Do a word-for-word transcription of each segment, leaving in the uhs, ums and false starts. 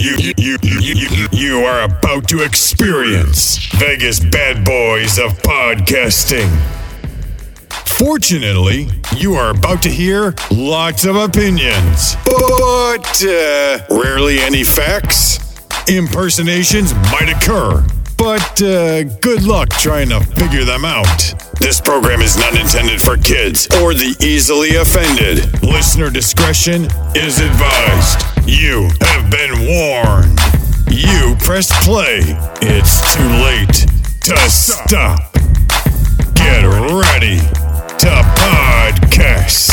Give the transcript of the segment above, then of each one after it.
You, you, you, you, you are about to experience Vegas bad boys of podcasting. Fortunately, you are about to hear lots of opinions, but uh, rarely any facts. Impersonations might occur, but uh, good luck trying to figure them out. This program is not intended for kids or the easily offended. Listener discretion is advised. You have been warned. You pressed play. It's too late to stop. Get ready to podcast.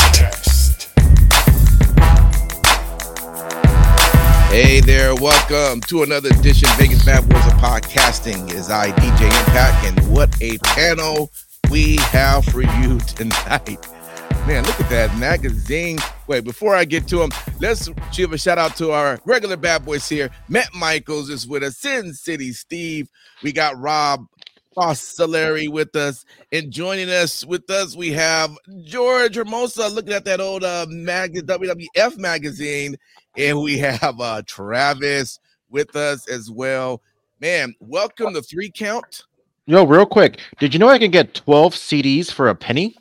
Hey there, welcome to another edition of Vegas Bad Boys of Podcasting. It is I, D J Impact, and what a panel we have for you tonight. Man, look at that magazine. Wait, before I get to them, let's give a shout out to our regular bad boys here. Matt Michaels is with us, Sin City Steve. We got Rob Fossillari with us, and joining us with us, we have George Hermosa looking at that old uh, mag- W W F magazine, and we have uh, Travis with us as well. Man, welcome to Three Count. Yo, real quick, did you know I can get twelve C Ds for a penny?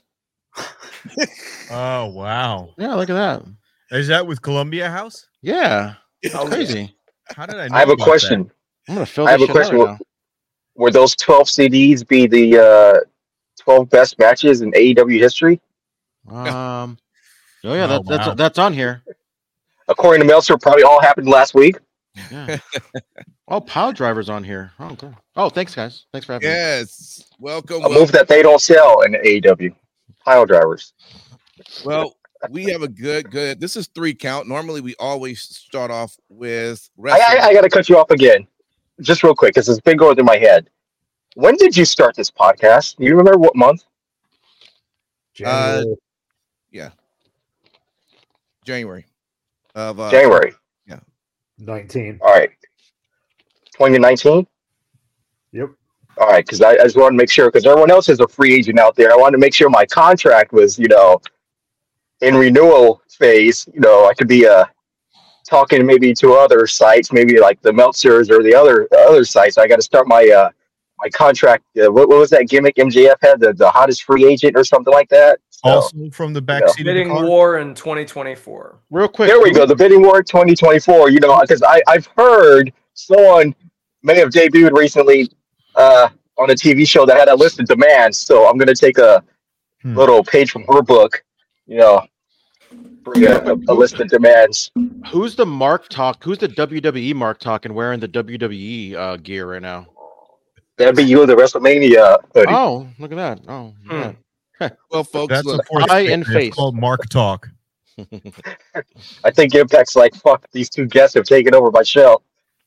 Oh, wow. Yeah, look at that. Is that with Columbia House? Yeah, it's crazy. How did I know I have a about question. that? I'm gonna fill I have this a shit out question. right now. Were those twelve C Ds be the uh, twelve best matches in A E W history? Um, oh yeah, Oh, that, that's wow. that's on here. According to Meltzer, probably all happened last week. Yeah. Oh, Pile Driver's on here. Oh, okay. Oh, thanks guys. Thanks for having me. Yes, welcome. A welcome. move that they don't sell in A E W. Pile drivers. Well, we have a good, good. This is Three Count. Normally, we always start off with I, wrestling. I, I got to cut you off again, just real quick, because it's been going through my head. When did you start this podcast? Do you remember what month? Uh, yeah, January of uh, January. nineteen. All right. twenty nineteen? Yep. All right, because I, I just wanted to make sure, because everyone else is a free agent out there. I wanted to make sure my contract was, you know, in renewal phase. You know, I could be uh, talking maybe to other sites, maybe like the Meltzers or the other the other sites. I got to start my uh, my contract. Uh, what, what was that gimmick M J F had? The, the hottest free agent or something like that? So, Also from the back Yeah. seat of the Bidding car? war in twenty twenty-four. Real quick. there we go. The bidding war twenty twenty-four. You know, because I I've heard someone may have debuted recently uh, on a T V show that had a list of demands. So I'm going to take a Hmm. little page from her book. You know, bring a, a, a list of demands. Who's the Mark Talk? Who's the W W E Mark Talk and wearing the W W E uh, gear right now? That'd be you with the WrestleMania hoodie. Oh, look at that. Oh, Hmm. yeah. Well, folks, That's look, a fourth Eye statement. and It's face. called Mark Talk. I think Impact's like, fuck, these two guests have taken over my show.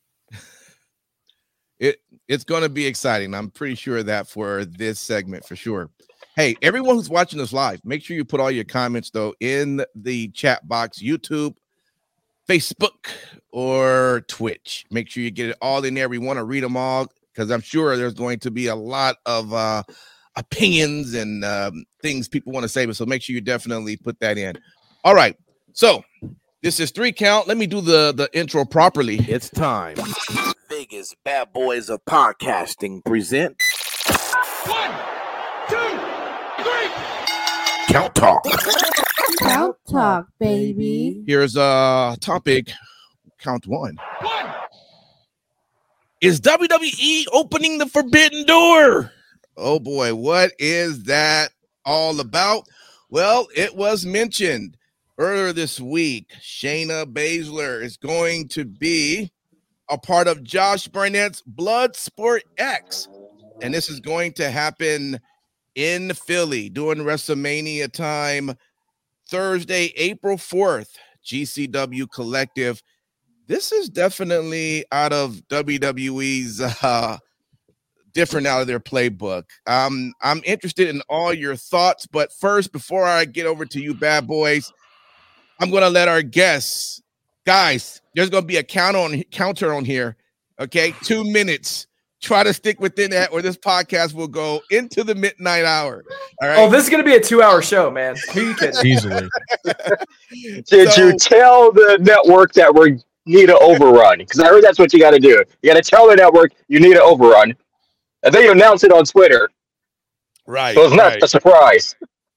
it it's going to be exciting. I'm pretty sure of that for this segment for sure. Hey, everyone who's watching us live, make sure you put all your comments though in the chat box, YouTube, Facebook, or Twitch. Make sure you get it all in there. We want to read them all because I'm sure there's going to be a lot of uh, opinions and um, things people want to say. So make sure you definitely put that in. All right. So this is Three Count. Let me do the, the intro properly. It's time. Vegas Bad Boys of Podcasting present One, two, three. Count Talk. Count Talk, baby. Here's a topic. Count one. One. Is W W E opening the forbidden door? Oh boy, what is that all about? Well, it was mentioned earlier this week. Shayna Baszler is going to be a part of Josh Barnett's Bloodsport X. And this is going to happen in Philly during WrestleMania time, Thursday, April fourth, G C W Collective. This is definitely out of W W E's uh, different out of their playbook. Um, I'm interested in all your thoughts, but first, before I get over to you, bad boys, I'm going to let our guests, guys, there's going to be a count on counter on here. Okay, two minutes. Try to stick within that, or this podcast will go into the midnight hour. All right. Oh, this is going to be a two-hour show, man. Who are you kidding? Easily. Did So- you tell the network that we're need an overrun because I heard that's what you got to do. You got to tell the network you need an overrun, and then you announce it on Twitter. Right. So it's not right. a surprise.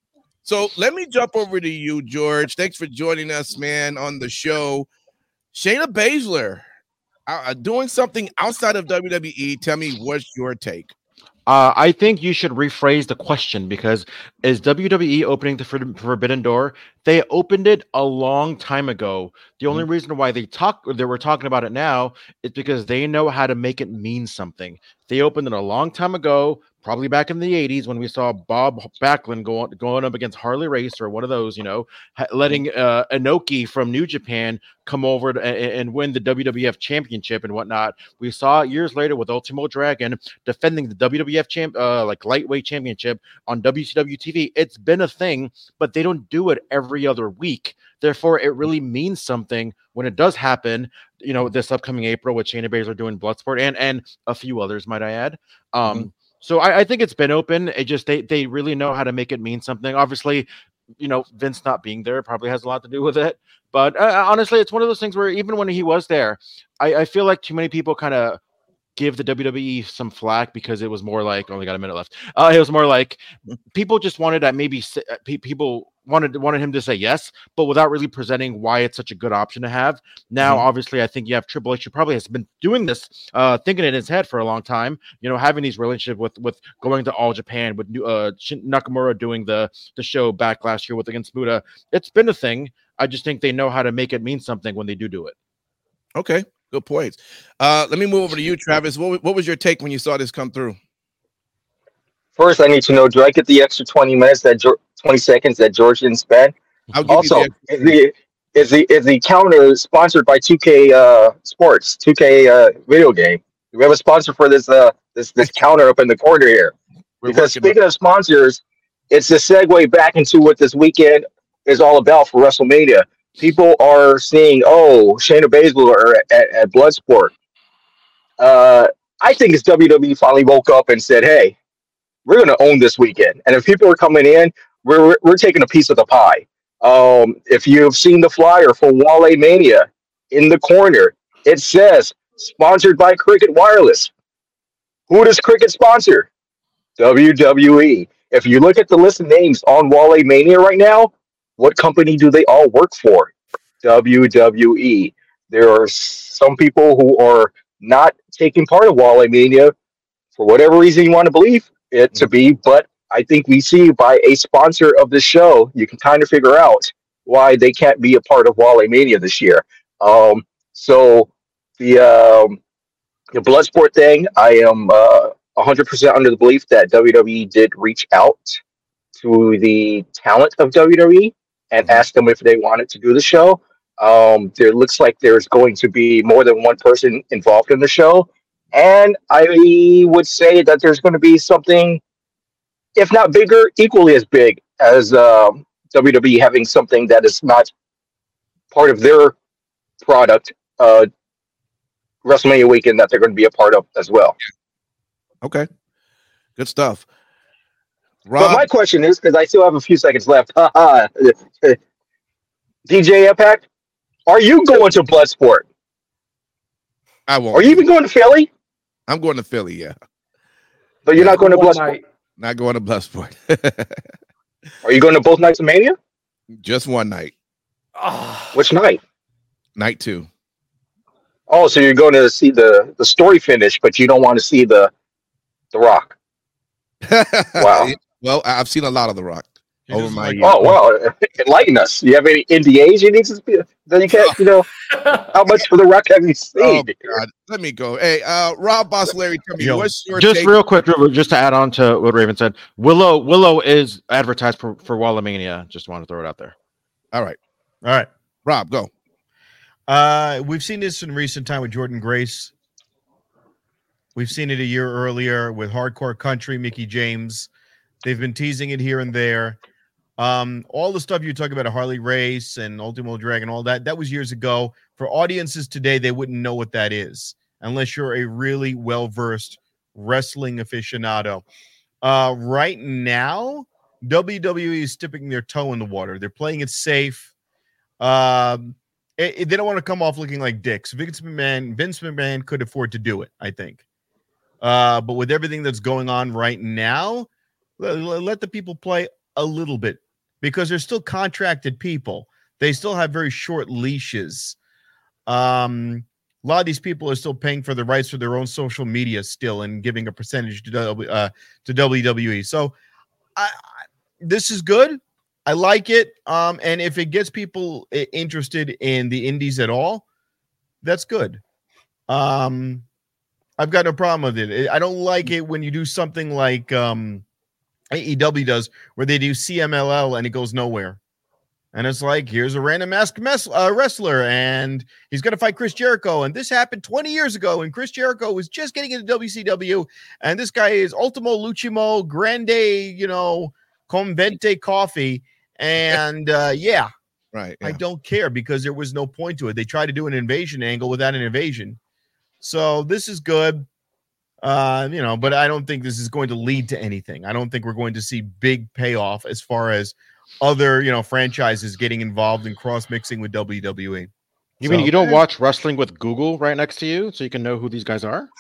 So let me jump over to you, George. Thanks for joining us, man, on the show. Shayna Baszler uh, doing something outside of W W E. Tell me, what's your take? Uh, I think you should rephrase the question because is W W E opening the Forbidden Door? They opened it a long time ago. The only mm-hmm. reason why they talk they were talking about it now is because they know how to make it mean something. They opened it a long time ago, probably back in the eighties when we saw Bob Backlund go on, going up against Harley Race or one of those, you know, letting uh, Inoki from New Japan come over to, and, and win the W W F Championship and whatnot. We saw it years later with Ultimo Dragon defending the W W F champ, uh, like lightweight championship on W C W T V. It's been a thing, but they don't do it every other week. Therefore, it really means something when it does happen, you know, this upcoming April with Shayna Baszler doing Bloodsport and, and a few others, might I add. Um, mm-hmm. So I, I think it's been open. It just, they, they really know how to make it mean something. Obviously, you know, Vince not being there probably has a lot to do with it. But uh, honestly, it's one of those things where even when he was there, I, I feel like too many people kind of give the W W E some flack because it was more like, only got a minute left. Uh, it was more like people just wanted that maybe people wanted wanted him to say yes, but without really presenting why it's such a good option to have. Now, mm-hmm. obviously, I think you have Triple H, who probably has been doing this, uh, thinking in his head for a long time. You know, having these relationships with with going to All Japan, with uh, Nakamura doing the the show back last year with against Muta. It's been a thing. I just think they know how to make it mean something when they do do it. Okay, good points. Uh, let me move over to you, Travis. What what was your take when you saw this come through? First, I need to know: do I get the extra twenty minutes that twenty seconds that George didn't spend? I'll give also, you the is the is the is the counter sponsored by two K uh, Sports, two K uh, video game? Do we have a sponsor for this uh this this counter up in the corner here? We're because speaking up. of sponsors, it's a segue back into what this weekend is all about for WrestleMania. People are seeing, oh, Shayna Baszler at, at Bloodsport. Uh, I think it's W W E finally woke up and said, hey, we're going to own this weekend. And if people are coming in, we're we're taking a piece of the pie. Um, if you've seen the flyer for Wale Mania, in the corner, it says, sponsored by Cricket Wireless. Who does Cricket sponsor? W W E. If you look at the list of names on Wale Mania right now, what company do they all work for? W W E. There are some people who are not taking part of Wale Mania for whatever reason you want to believe it to be, but I think we see by a sponsor of the show, you can kind of figure out why they can't be a part of Wale Mania this year. Um, so the um, the Bloodsport thing, I am uh, one hundred percent under the belief that W W E did reach out to the talent of W W E and ask them if they wanted to do the show. Um, there looks like there's going to be more than one person involved in the show. And I would say that there's going to be something, if not bigger, equally as big as um, W W E having something that is not part of their product, uh, WrestleMania weekend, that they're going to be a part of as well. Okay. Good stuff. Rob, but my question is, because I still have a few seconds left, D J Impact, are you going to Bloodsport? I won't. Are you even going to Philly? I'm going to Philly, yeah. But you're yeah, not going to One Bloodsport? night. Not going to Bloodsport. Are you going to both nights of Mania? Just one night. Oh. Which night? Night two. Oh, so you're going to see the, the story finish, but you don't want to see the the Rock. Wow. Well, I've seen a lot of The Rock over my years. Oh, wow. Enlighten us. You have any N D As you need to speak? Then you can't, you know, how much of The Rock have you seen? Oh, God. Let me go. Hey, uh, Rob Boss Larry, tell me, Yo. what's your Just take? real quick, just to add on to what Raven said, Willow Willow is advertised for, for Wallamania. Just want to throw it out there. All right. All right. Rob, go. Uh, we've seen this in recent time with Jordan Grace. We've seen it a year earlier with Hardcore Country, Mickey James. They've been teasing it here and there. Um, all the stuff you talk about, a Harley Race and Ultimo Dragon, all that, that was years ago. For audiences today, they wouldn't know what that is unless you're a really well-versed wrestling aficionado. Uh, right now, W W E is dipping their toe in the water. They're playing it safe. Um, it, it- they don't want to come off looking like dicks. Vince McMahon, Vince McMahon could afford to do it, I think. Uh, but with everything that's going on right now, let, let the people play a little bit because they're still contracted people. They still have very short leashes. Um, a lot of these people are still paying for the rights for their own social media still and giving a percentage to W- uh, to W W E. So I, I, this is good. I like it. Um, and if it gets people i- interested in the indies at all, that's good. Um, I've got no problem with it. I don't like it when you do something like um, A E W does, where they do C M L L and it goes nowhere. And it's like, here's a random masked mes- uh, wrestler, and he's going to fight Chris Jericho. And this happened twenty years ago, and Chris Jericho was just getting into W C W. And this guy is Ultimo Luchimo Grande, you know, Convente Coffee. And uh, yeah, Right. I yeah. don't care because there was no point to it. They tried to do an invasion angle without an invasion. So this is good. Uh, you know, but I don't think this is going to lead to anything. I don't think we're going to see big payoff as far as other, you know, franchises getting involved in cross mixing with W W E. You So, mean you don't eh, watch wrestling with Google right next to you so you can know who these guys are?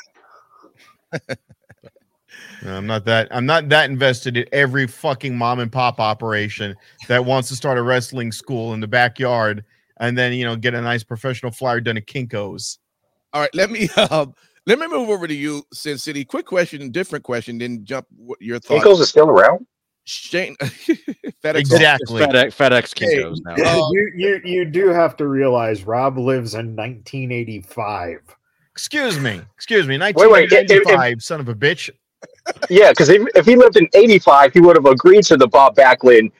I'm not that I'm not that invested in every fucking mom and pop operation that wants to start a wrestling school in the backyard and then, you know, get a nice professional flyer done at Kinko's. All right, let me um, let me move over to you, Sin City. Quick question, different question, then jump what your thoughts. Kinko's is still around. Shane, FedEx. Exactly. FedEx, FedEx Hey, Kinko's now. uh, you, you you do have to realize Rob lives in nineteen eighty-five. Excuse me. Excuse me. Wait, wait, if- if- nineteen ninety-five, son of a bitch. Yeah, because if, if he lived in eighty-five, he would have agreed to the Bob Backlund,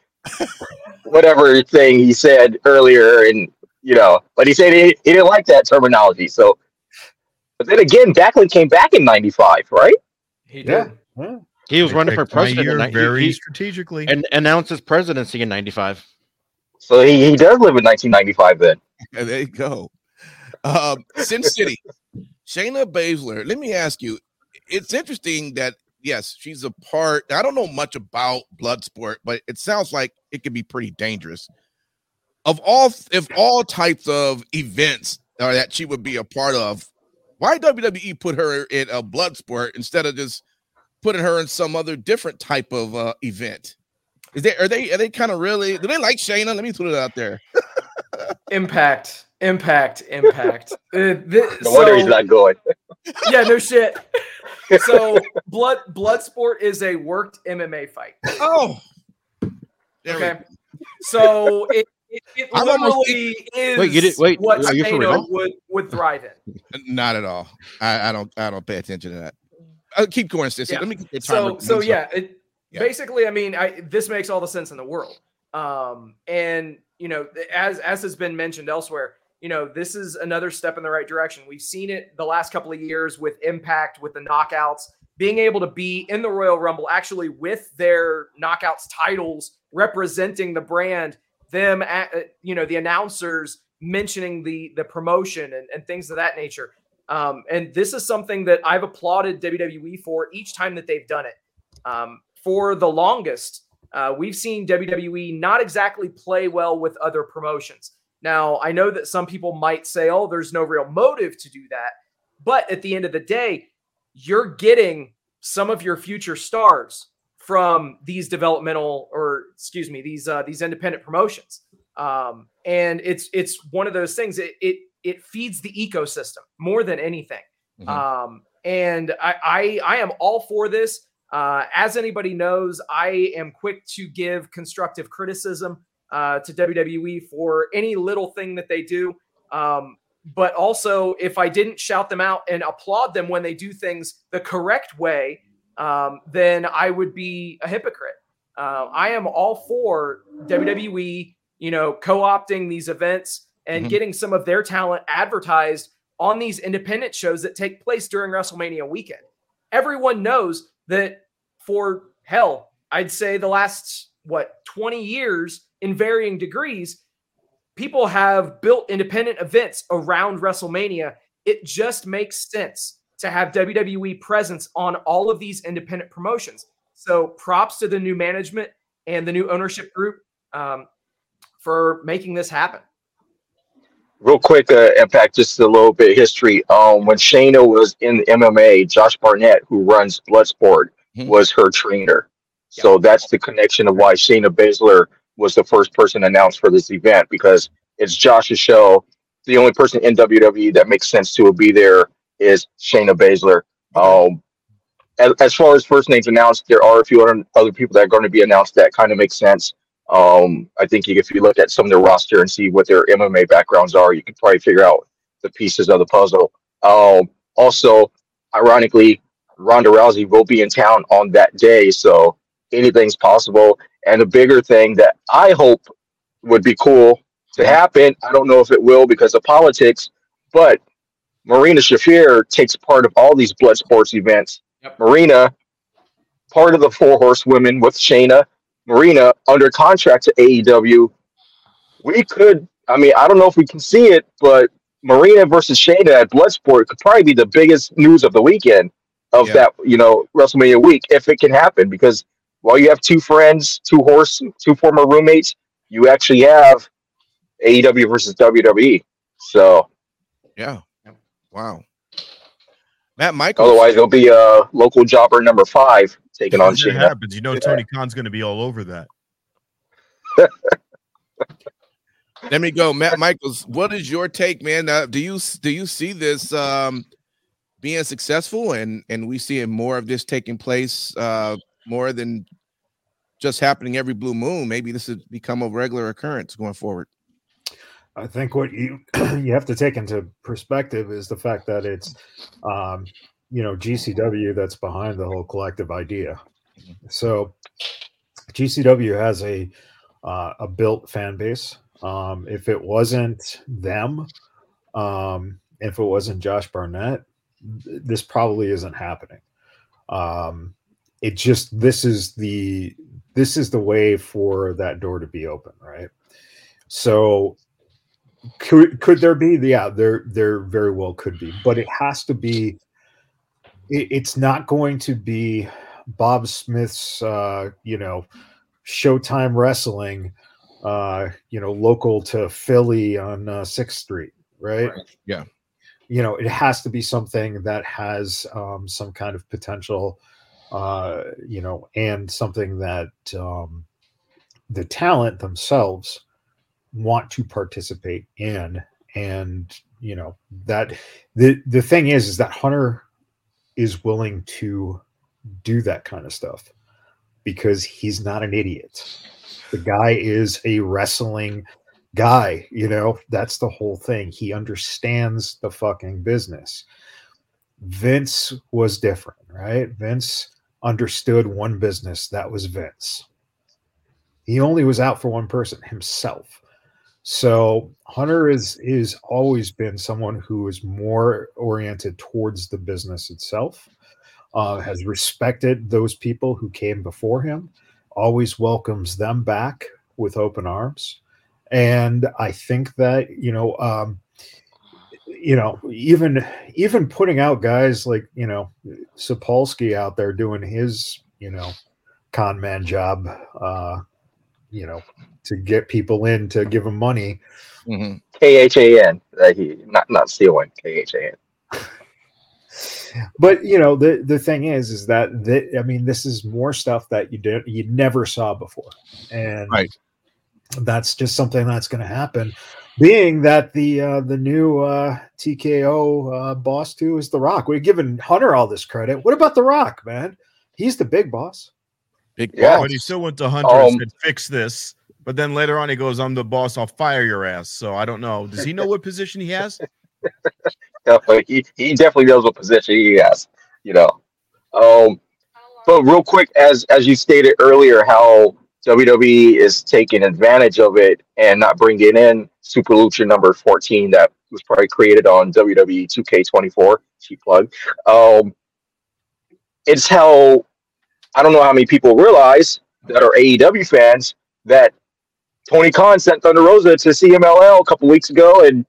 whatever thing he said earlier, and you know, but he said he, he didn't like that terminology. So, but then again, Backlund came back in ninety-five, right? He Yeah. did. yeah. He was I running for picked my president year in ni- very he, he, strategically. and announced his presidency in ninety-five. So he, he does live in nineteen ninety-five then. And there you go. Um, Sin City, Shayna Baszler. Let me ask you. It's interesting that yes, she's a part. I don't know much about Bloodsport, but it sounds like it could be pretty dangerous. Of all, if all types of events are that she would be a part of, why W W E put her in a Bloodsport instead of just putting her in some other different type of uh, event? Is they are they are they kind of really do they like Shayna? Let me put it out there. Impact, impact, impact. Uh, thi- No wonder he's so- not going. Yeah, no shit. So blood Bloodsport is a worked M M A fight. Oh, there we Okay. So it, it, it I'm almost- literally is Wait, you did- wait, what are you for Shayna real? would, would thrive in. Not at all. I, I don't. I don't pay attention to that. Uh, keep going, Sissy. Yeah. Let me get the So timer. so yeah, it, Yeah. basically, I mean, I this makes all the sense in the world. Um, and you know, as as has been mentioned elsewhere, you know, this is another step in the right direction. We've seen it the last couple of years with Impact, with the knockouts, being able to be in the Royal Rumble, actually with their knockouts titles representing the brand, them, at, you know, the announcers mentioning the the promotion and, and things of that nature. Um, and this is something that I've applauded W W E for each time that they've done it. Um, for the longest, uh, we've seen W W E not exactly play well with other promotions. Now, I know that some people might say, oh, there's no real motive to do that. But at the end of the day, you're getting some of your future stars from these developmental or, excuse me, these uh, these independent promotions. Um, and it's it's one of those things. It, it it feeds the ecosystem more than anything. Mhm. Um, and I, I I am all for this. Uh, as anybody knows, I am quick to give constructive criticism uh, to W W E for any little thing that they do. Um, but also, if I didn't shout them out and applaud them when they do things the correct way, um, then I would be a hypocrite. Uh, I am all for W W E, you know, co-opting these events and Mhm. getting some of their talent advertised on these independent shows that take place during WrestleMania weekend. Everyone knows that for hell, I'd say the last, what, twenty years in varying degrees, people have built independent events around WrestleMania. It just makes sense to have W W E presence on all of these independent promotions. So props to the new management and the new ownership group um, for making this happen. real quick, uh, Impact, just a little bit of history. Um, when Shayna was in M M A, Josh Barnett, who runs Bloodsport, Mhm. was her trainer. So that's the connection of why Shayna Baszler was the first person announced for this event, because it's Josh's show. The only person in W W E that makes sense to be there is Shayna Baszler. Um, as, as far as first names announced, there are a few other, other people that are going to be announced that kind of make sense. Um, I think if you look at some of their roster and see what their M M A backgrounds are, you can probably figure out the pieces of the puzzle. Um, also, ironically, Ronda Rousey will be in town on that day, so anything's possible. And the bigger thing that I hope would be cool to happen, I don't know if it will because of politics, but Marina Shafir takes part of all these blood sports events. Yep. Marina, part of the Four Horsewomen with Shayna, Marina under contract to A E W. We could, I mean, I don't know if we can see it, but Marina versus Shayna at Bloodsport could probably be the biggest news of the weekend of Yeah. that, you know, WrestleMania week, if it can happen. Because while you have two friends, two horse, two former roommates, you actually have A E W versus W W E. So Yeah. Wow. Matt Michaels. otherwise, it'll be a uh, local jobber number five taking on If that Shayna. happens, you know Tony Khan's going to be all over that. Let me go, Matt Michaels. What is your take, man? Uh, do you do you see this um, being successful, and and we seeing more of this taking place, uh, more than just happening every blue moon? Maybe this has become a regular occurrence going forward. I think what you you have to take into perspective is the fact that it's, um, you know, G C W that's behind the whole collective idea. So G C W has a uh, a built fan base. Um, if it wasn't them, um, if it wasn't Josh Barnett, th- this probably isn't happening. Um, it just this is the this is the way for that door to be open, right? So. Could could there be? Yeah, there there very well could be, but it has to be. It, it's not going to be Bob Smith's, uh, you know, Showtime Wrestling, uh, you know, local to Philly on uh, Sixth Street, right? Right. Yeah. You know, it has to be something that has um, some kind of potential, uh, you know, and something that um, the talent themselves want to participate in. And you know that the the thing is is that Hunter is willing to do that kind of stuff because he's not an idiot. The guy is a wrestling guy, you know, that's the whole thing. He understands the fucking business. Vince was different, right? Vince understood one business, that was Vince. He only was out for one person, himself. So Hunter is is always been someone who is more oriented towards the business itself, uh, has respected those people who came before him, always welcomes them back with open arms. And I think that, you know, um, you know, even even putting out guys like, you know, Sapolsky out there doing his, you know, con man job, uh, you know, to get people in to give them money. Mm-hmm. K H A N. Uh, he not not stealing. K H A N. But you know, the the thing is, is that the, I mean, this is more stuff that you did you never saw before, and Right. that's just something that's going to happen. Being that the uh, the new uh, T K O uh, boss too is The Rock. We're giving Hunter all this credit. What about The Rock, man? He's the big boss. Big Yeah. boss. But he still went to Hunter and Um, said, fix this. But then later on, he goes, I'm the boss. I'll fire your ass. So I don't know. Does he know what position he has? Definitely, he, he definitely knows what position he has, you know. Um, but real quick, as as you stated earlier, how W W E is taking advantage of it and not bringing in Super Lucha number fourteen that was probably created on W W E two K twenty-four. Cheap plug. Um, it's how I don't know how many people realize that are A E W fans that Tony Khan sent Thunder Rosa to C M L L a couple weeks ago, and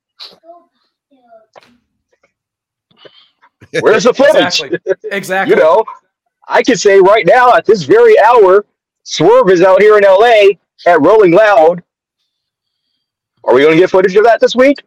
where's the footage? Exactly. Exactly. You know, I can say right now at this very hour, Swerve is out here in L A at Rolling Loud. Are we going to get footage of that this week?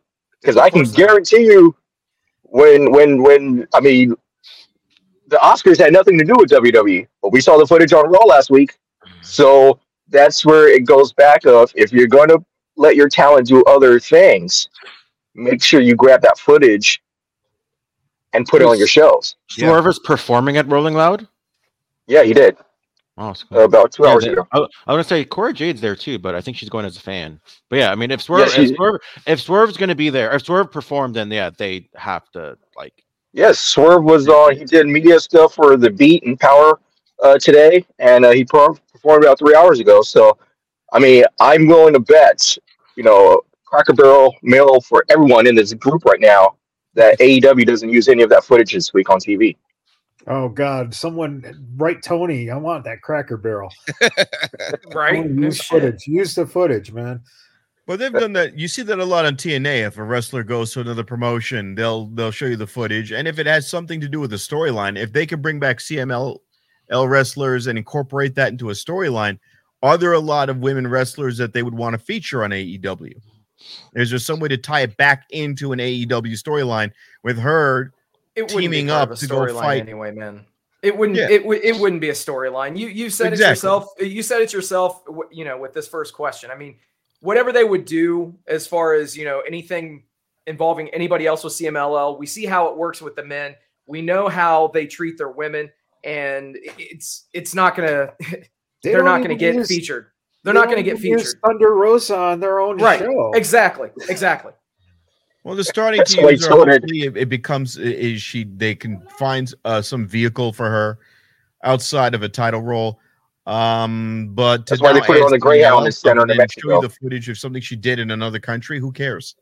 Because I can course not. guarantee you, when when when I mean, the Oscars had nothing to do with W W E, but we saw the footage on Raw last week, so that's where it goes back. Of if you're going to let your talent do other things, make sure you grab that footage and put it on your shows. Swerve is performing at Rolling Loud. Yeah, he did. Oh, that's cool. Uh, about two Yeah, hours they- ago. I, I was gonna say Cora Jade's there too, but I think she's going as a fan. But yeah, I mean, if Swerve, Yeah, if she's- Swerve, if Swerve's gonna be there, if Swerve performed, then yeah, they have to like. Yes, Swerve was on. He did media stuff for the Beat and Power uh, today, and uh, he per- performed about three hours ago. So, I mean, I'm willing to bet, you know, Cracker Barrel mail for everyone in this group right now that A E W doesn't use any of that footage this week on T V. Oh God! Someone write Tony. I want that Cracker Barrel. Right? Tony, No use shit. footage. Use the footage, man. But they've done that. You see that a lot on T N A. If a wrestler goes to another promotion, they'll they'll show you the footage, and if it has something to do with the storyline, if they can bring back C M L L wrestlers and incorporate that into a storyline, are there a lot of women wrestlers that they would want to feature on A E W? Is there some way to tie it back into an A E W storyline with her It wouldn't be teaming part of up a to go storyline fight? anyway, man. It wouldn't. Yeah. It w- it wouldn't be a storyline. You you said Exactly. it yourself. You said it yourself. w- You know, with this first question. I mean, whatever they would do as far as you know anything involving anybody else with C M L L, we see how it works with the men. We know how they treat their women, and it- it's it's not gonna. They They're don't not gonna even get use- featured. they They're not don't gonna get even use featured. Thunder Rosa on their own Right. show. Exactly. Exactly. Well, they're starting That's to the way use her. it's loaded. Hopefully it, it becomes is she they can find uh, some vehicle for her outside of a title role. Um, but to That's why they now put her add on the something Greyhound else and send her other to than show you Mexico. the footage of something she did in another country. Who cares?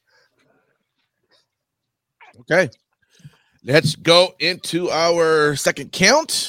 Okay. Let's go into our second count.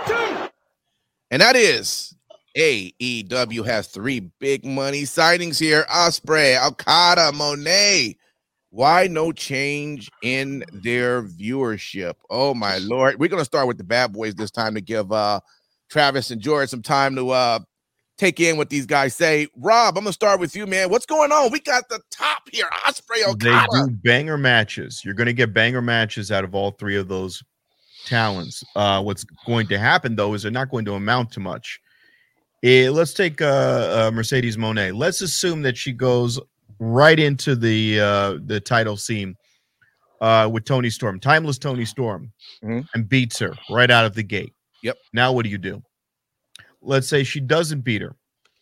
And that is A E W has three big money signings here. Ospreay, Okada, Monet. Why no change in their viewership? Oh my Lord. We're gonna start with the bad boys this time to give uh Travis and George some time to uh take in what these guys say. Rob, I'm gonna start with you, man. What's going on? We got the top here. Ospreay, They Okada. do banger matches. You're going to get banger matches out of all three of those talents. Uh, what's going to happen though is they're not going to amount to much. Eh, let's take uh, uh, Mercedes Monet. Let's assume that she goes right into the uh, the title scene uh, with Tony Storm, timeless Tony Storm, Mhm. and beats her right out of the gate. Yep. Now what do you do? Let's say she doesn't beat her.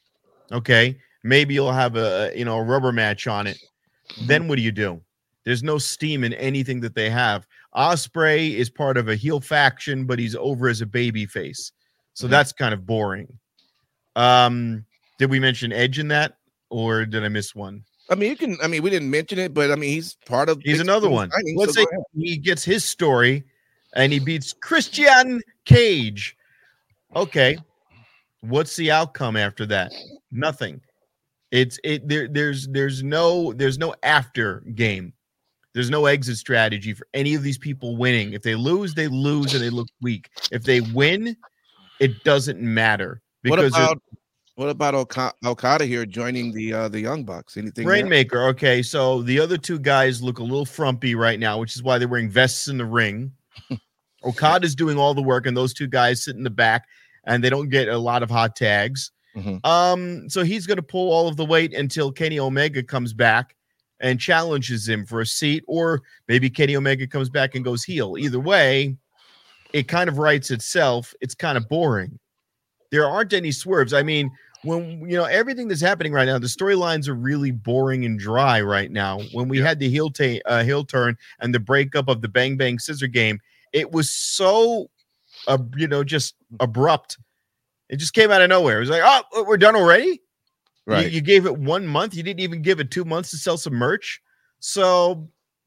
Okay, maybe you'll have a you know a rubber match on it. Then what do you do? There's no steam in anything that they have. Ospreay is part of a heel faction, but he's over as a baby face. So Mhm. that's kind of boring. Um, did we mention Edge in that, or did I miss one? I mean, you can. I mean, we didn't mention it, but I mean, he's part of. He's Big another Swing one. signing, Let's so say go ahead. he gets his story and he beats Christian Cage. Okay. What's the outcome after that? Nothing. It's it there there's there's no there's no after game. There's no exit strategy for any of these people winning. If they lose, they lose and they look weak. If they win, it doesn't matter What because there's about what about Oka- Okada here joining the uh the Young Bucks? Anything? there? Rainmaker. Okay, so the other two guys look a little frumpy right now, which is why they're wearing vests in the ring. Okada's doing all the work, and those two guys sit in the back, and they don't get a lot of hot tags. Mhm. Um, so he's going to pull all of the weight until Kenny Omega comes back and challenges him for a seat, or maybe Kenny Omega comes back and goes heel. Either way, it kind of writes itself. It's kind of boring. There aren't any swerves. I mean, when you know everything that's happening right now, the storylines are really boring and dry right now. When we had the heel ta- uh, heel turn and the breakup of the Bang Bang Scissor game, it was so, uh, you know, just abrupt. It just came out of nowhere. It was like, oh, we're done already. Right. You, you gave it one month. You didn't even give it two months to sell some merch. So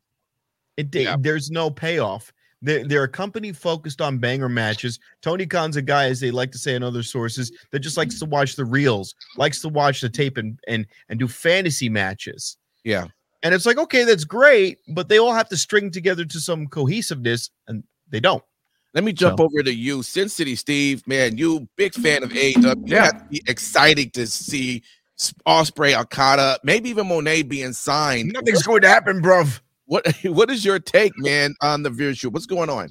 it did. Yeah. There's no payoff. They're, they're a company focused on banger matches. Tony Khan's a guy, as they like to say in other sources, that just likes to watch the reels, likes to watch the tape and and and do fantasy matches. Yeah. And it's like, okay, that's great, but they all have to string together to some cohesiveness, and they don't. Let me jump So- over to you, Sin City Steve. Man, you big fan of A E W. You Yeah. have to be excited to see Ospreay, Okada, maybe even Monet being signed. Nothing's going to happen, bruv. What what is your take, man, on the viewership? What's going on?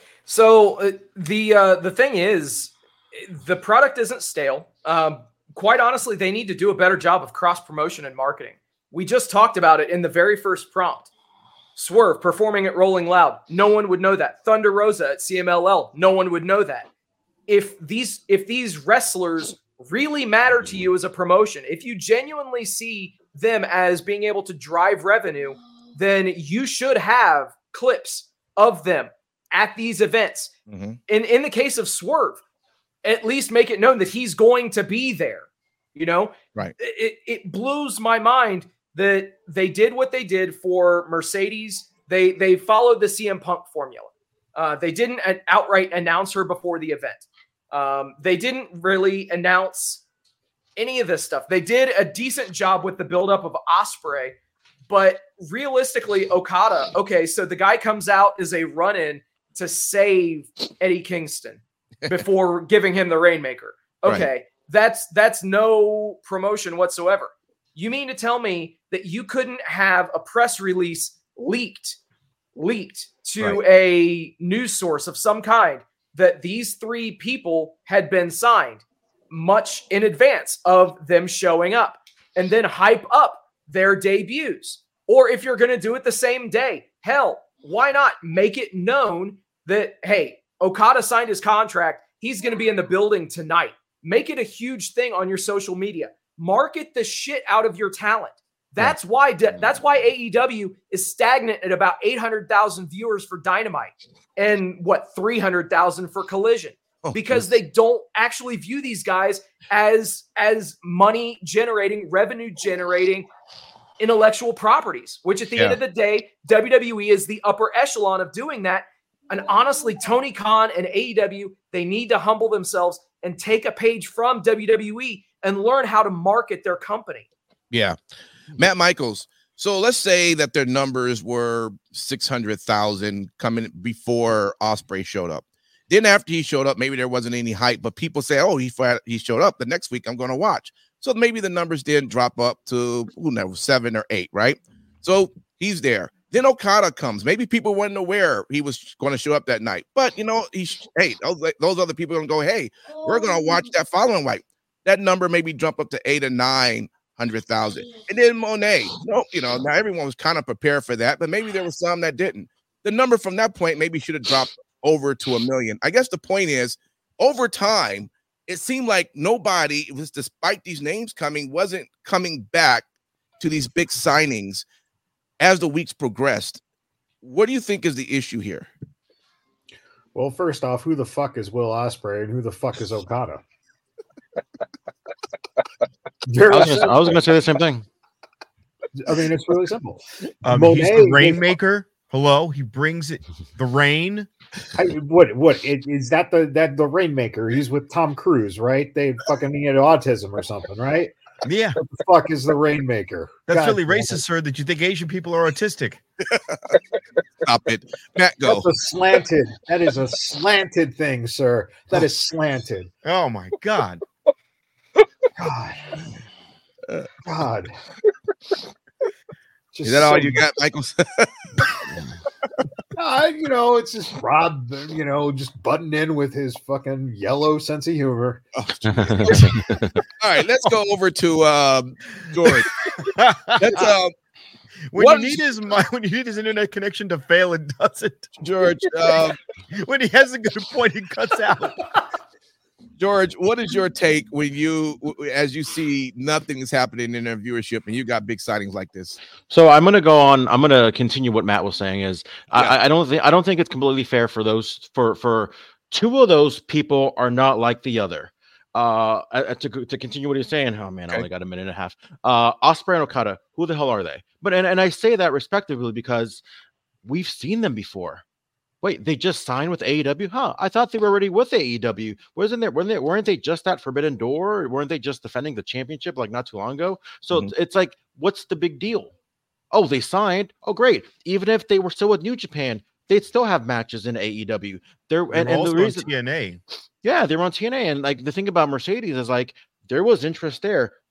So uh, the uh, the thing is, the product isn't stale. Um, quite honestly, they need to do a better job of cross promotion and marketing. We just talked about it in the very first prompt. Swerve performing at Rolling Loud, no one would know that. Thunder Rosa at C M L L, no one would know that. If these if these wrestlers really matter to you as a promotion, if you genuinely see them as being able to drive revenue, then you should have clips of them at these events. Mm-hmm. In, in the case of Swerve, at least make it known that he's going to be there. You know, right? It, it blows my mind that they did what they did for Mercedes. They they followed the C M Punk formula. Uh, they didn't outright announce her before the event. Um, they didn't really announce any of this stuff. They did a decent job with the buildup of Ospreay, but realistically, Okada, okay, so the guy comes out as a run-in to save Eddie Kingston before giving him the Rainmaker. Okay, right. that's that's no promotion whatsoever. You mean to tell me that you couldn't have a press release leaked, leaked to right. a news source of some kind that these three people had been signed much in advance of them showing up, and then hype up their debuts? Or if you're going to do it the same day, hell, why not make it known that, hey, Okada signed his contract. He's going to be in the building tonight. Make it a huge thing on your social media. Market the shit out of your talent. That's yeah. why that's why A E W is stagnant at about eight hundred thousand viewers for Dynamite and what three hundred thousand for Collision, oh, because yes. they don't actually view these guys as as money generating, revenue generating intellectual properties, which at the yeah. end of the day, W W E is the upper echelon of doing that. And honestly, Tony Khan and A E W, they need to humble themselves and take a page from W W E and learn how to market their company. Yeah. Matt Michaels. So let's say that their numbers were six hundred thousand coming before Ospreay showed up. Then after he showed up, maybe there wasn't any hype, but people say, oh, he, he showed up. The next week I'm going to watch. So maybe the numbers didn't drop up to who knows, seven or eight, right? So he's there. Then Okada comes. Maybe people weren't aware he was going to show up that night. But, you know, he hey, those, those other people are going to go, hey, we're going to watch that following night. That number maybe jump up to eight or nine hundred thousand. And then Monet, no, you know, now everyone was kind of prepared for that, but maybe there was some that didn't. The number from that point maybe should have dropped over to a million. I guess the point is, over time, it seemed like nobody, it was despite these names coming, wasn't coming back to these big signings as the weeks progressed. What do you think is the issue here? Well, first off, who the fuck is Will Ospreay and who the fuck is Okada? I was going to say the same thing. I mean, it's really simple. Um, Monet, he's the Rainmaker. Hello, he brings it. The rain. I, what? What it, is that? The that the Rainmaker? He's with Tom Cruise, right? They fucking he had autism or something, right? Yeah. What the fuck is the Rainmaker? That's God, really racist, sir. That you think Asian people are autistic? Stop it, Matt. Go. That's a slanted. That is a slanted thing, sir. That is slanted. Oh my God. God. God. Just is that so all you got, Michael? uh, you know, it's just Rob, you know, just butting in with his fucking yellow sense of humor. Oh, all right, let's go over to um, George. Let's, um, when what, you need his when you need his internet connection to fail, it doesn't. George, um, when he has a good point, he cuts out. George, what is your take when you, as you see nothing is happening in their viewership and you got big sightings like this? So I'm going to go on. I'm going to continue what Matt was saying. Is yeah. I, I don't think I don't think it's completely fair for those for for two of those people are not like the other. Uh, to to continue what he's saying. Oh man, okay. I only got a minute and a half. Uh, Ospreay and Okada, who the hell are they? But and and I say that respectively because we've seen them before. Wait, they just signed with A E W? Huh? I thought they were already with A E W. Wasn't there? Weren't they, weren't they just at Forbidden Door? Weren't they just defending the championship like not too long ago? So mm-hmm. it's like, what's the big deal? Oh, they signed. Oh, great. Even if they were still with New Japan, they'd still have matches in A E W. They're, They're and, and also the reason, on T N A. Yeah, they were on T N A. And like the thing about Mercedes is like there was interest there.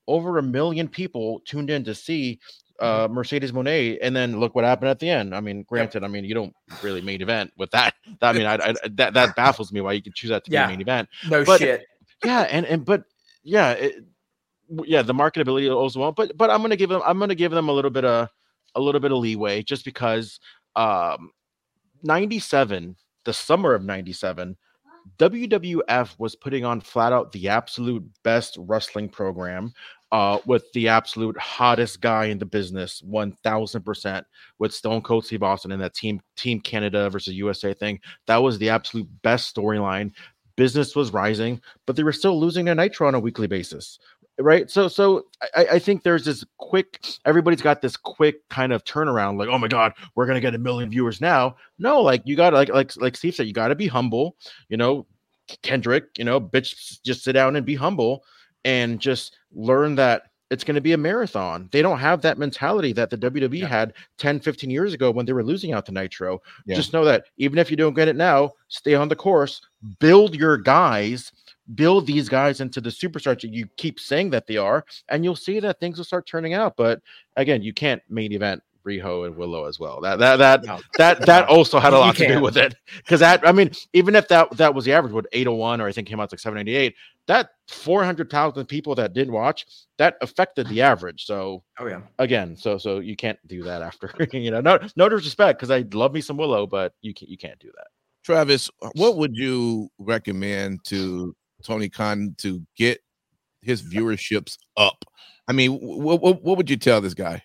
over a million people tuned in to see uh, Mercedes Moné, and then look what happened at the end. I mean, granted, I mean you don't really main event with that. I mean, I, I that that baffles me why you could choose that to Yeah. be a main event. No But- shit. Yeah, and and but yeah, it, yeah, the marketability also won't. But but I'm gonna give them I'm gonna give them a little bit of a little bit of leeway just because um, ninety-seven, the summer of ninety-seven. W W F was putting on flat out the absolute best wrestling program uh, with the absolute hottest guy in the business, one thousand percent, with Stone Cold Steve Austin and that team Team Canada versus U S A thing. That was the absolute best storyline. Business was rising, but they were still losing to Nitro on a weekly basis. Right. So so I, I think there's this quick, everybody's got this quick kind of turnaround, like, oh my God, we're gonna get a million viewers now. No, like you gotta like like like Steve said, you gotta be humble, you know, Kendrick, you know, bitch, just sit down and be humble and just learn that it's going to be a marathon. They don't have that mentality that the W W E Yeah. had ten, fifteen years ago when they were losing out to Nitro. Yeah. Just know that even if you don't get it now, stay on the course, build your guys, build these guys into the superstars that you keep saying that they are, and you'll see that things will start turning out. But again, you can't main event Riho and Willow as well. That that that No. that that also had a You lot to do can't. with it. Because that, I mean, even if that that was the average, what eight oh one, or I think came out like seven eighty-eight, that four hundred thousand people that didn't watch, that affected the average. So Oh yeah. again, so so you can't do that after, you know, no no disrespect, because I love me some Willow, but you can't you can't do that. Travis, what would you recommend to Tony Khan to get his viewerships up? I mean, what what, what would you tell this guy?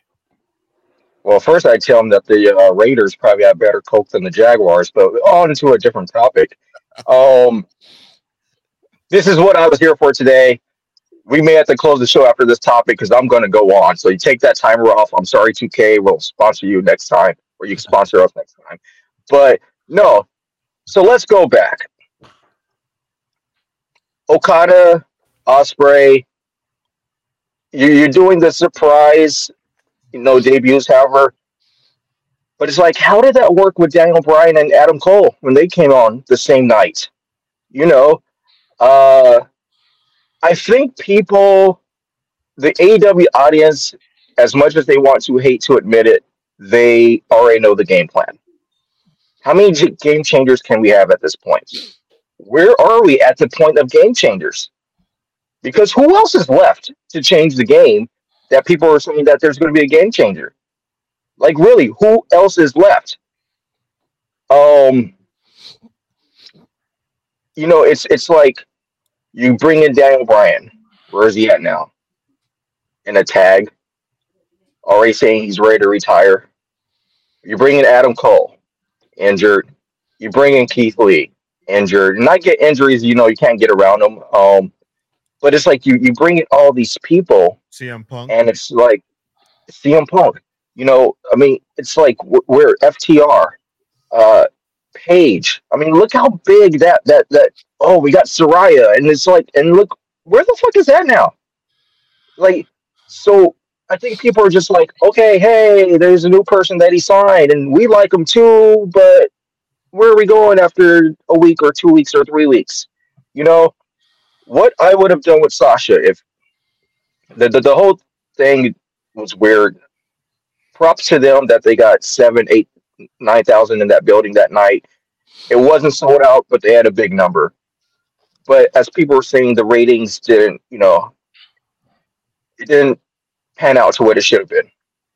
Well, first I tell him that the uh, Raiders probably have better coke than the Jaguars, but on to a different topic. Um, this is what I was here for today. We may have to close the show after this topic because I'm going to go on. So you take that timer off. I'm sorry, two K. We'll sponsor you next time, or you can sponsor us next time. But no. So let's go back. Okada, Ospreay, you- you're doing the surprise, you know, debuts, however. But it's like, how did that work with Daniel Bryan and Adam Cole when they came on the same night? You know, uh, I think people, the A E W audience, as much as they want to hate to admit it, they already know the game plan. How many j- game changers can we have at this point? Where are we at the point of game changers? Because who else is left to change the game that people are saying that there's going to be a game changer? Like, really, who else is left? Um, you know, it's it's like you bring in Daniel Bryan. Where is he at now? In a tag, already saying he's ready to retire. You bring in Adam Cole, injured. You bring in Keith Lee, injured. And I get injuries, you know, you can't get around them. Um, but it's like you you bring in all these people, C M Punk. and it's like C M Punk. You know, I mean, it's like wh- where F T R, uh, Paige. I mean, look how big that that that. Oh, we got Soraya, and it's like, and look, where the fuck is that now? Like, so I think people are just like, okay, hey, there's a new person that he signed, and we like him too, but where are we going after a week or two weeks or three weeks? You know, what I would have done with Sasha if the the, the whole thing was weird. Props to them that they got seven, eight, nine thousand in that building that night. It wasn't sold out, but they had a big number. But as people were saying, the ratings didn't, you know, it didn't pan out to what it should have been.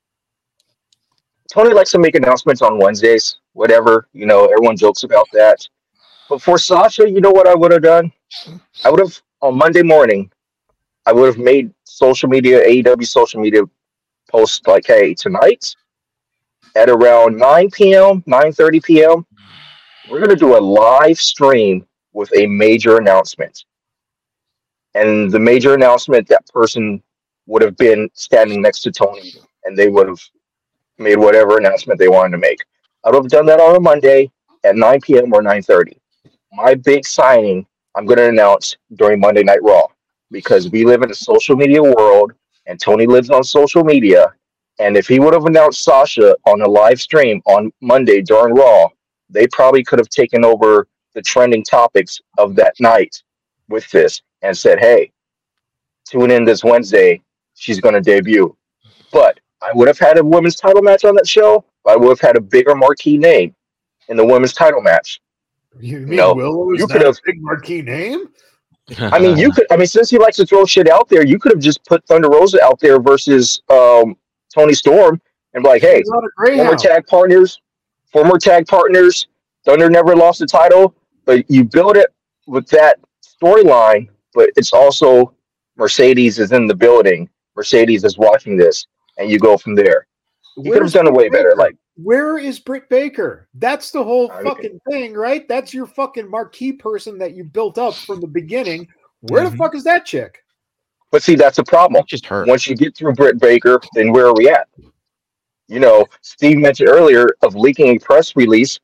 Tony likes to make announcements on Wednesdays, whatever, you know, everyone jokes about that. But for Sasha, you know what I would have done? I would have, on Monday morning, I would have made social media, A E W social media post like, hey, tonight at around nine p.m., nine thirty p.m., we're going to do a live stream with a major announcement. And the major announcement, that person would have been standing next to Tony, and they would have made whatever announcement they wanted to make. I would have done that on a Monday at nine p.m. or nine thirty. My big signing, I'm going to announce during Monday Night Raw, because we live in a social media world, and Tony lives on social media. And if he would have announced Sasha on a live stream on Monday during Raw, they probably could have taken over the trending topics of that night with this and said, hey, tune in this Wednesday she's going to debut. But I would have had a women's title match on that show. I would have had a bigger marquee name in the women's title match. You mean You know, Willow is you not could a have- big marquee name? I mean, you could. I mean, since he likes to throw shit out there, you could have just put Thunder Rosa out there versus um, Tony Storm and be like, "Hey, He's not a former Greyhound. tag partners, former tag partners. Thunder never lost the title, but you build it with that storyline. But it's also Mercedes is in the building. Mercedes is watching this, and you go from there. You could have Where's done it way Britt better. Baker? Like, Where is Britt Baker? That's the whole I mean- fucking thing, right? That's your fucking marquee person that you built up from the beginning. Where Mhm. the fuck is that chick? but see, that's the problem. Just her. Once you get through Britt Baker, then where are we at? You know, Steve mentioned earlier of leaking a press release.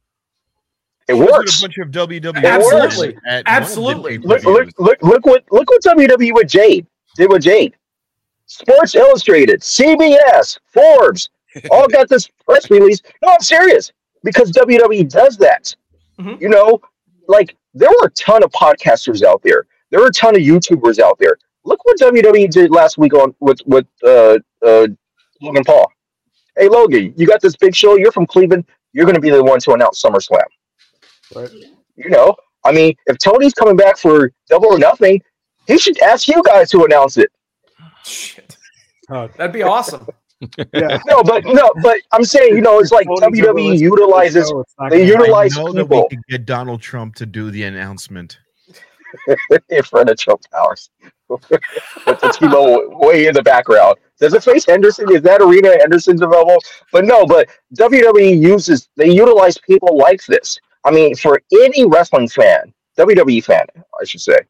It She was with works. A bunch of W W E Absolutely. at one of the Absolutely. Look, pay-per-views. look, look, look what look what W W E with Jade did with Jade. Sports Illustrated, C B S, Forbes, all got this press release. No, I'm serious because W W E does that. Mhm. You know, like there were a ton of podcasters out there. There were a ton of YouTubers out there. Look what W W E did last week on with with uh, uh, Logan Paul. Hey Logan, you got this big show. You're from Cleveland. You're going to be the one to announce SummerSlam. Right. You know, I mean, if Tony's coming back for Double or Nothing, he should ask you guys to announce it. Shit. Uh, That'd be awesome. yeah. No, but no, but I'm saying, you know, it's like Tony's W W E never listened to the utilizes show, it's not they gonna happen. utilize I know that we people could get Donald Trump to do the announcement. in front of Trump Towers with the T-Mobile way in the background. Does it face Henderson? Is that arena Henderson's available? But no, but W W E uses they utilize people like this. I mean, for any wrestling fan, W W E fan, I should say,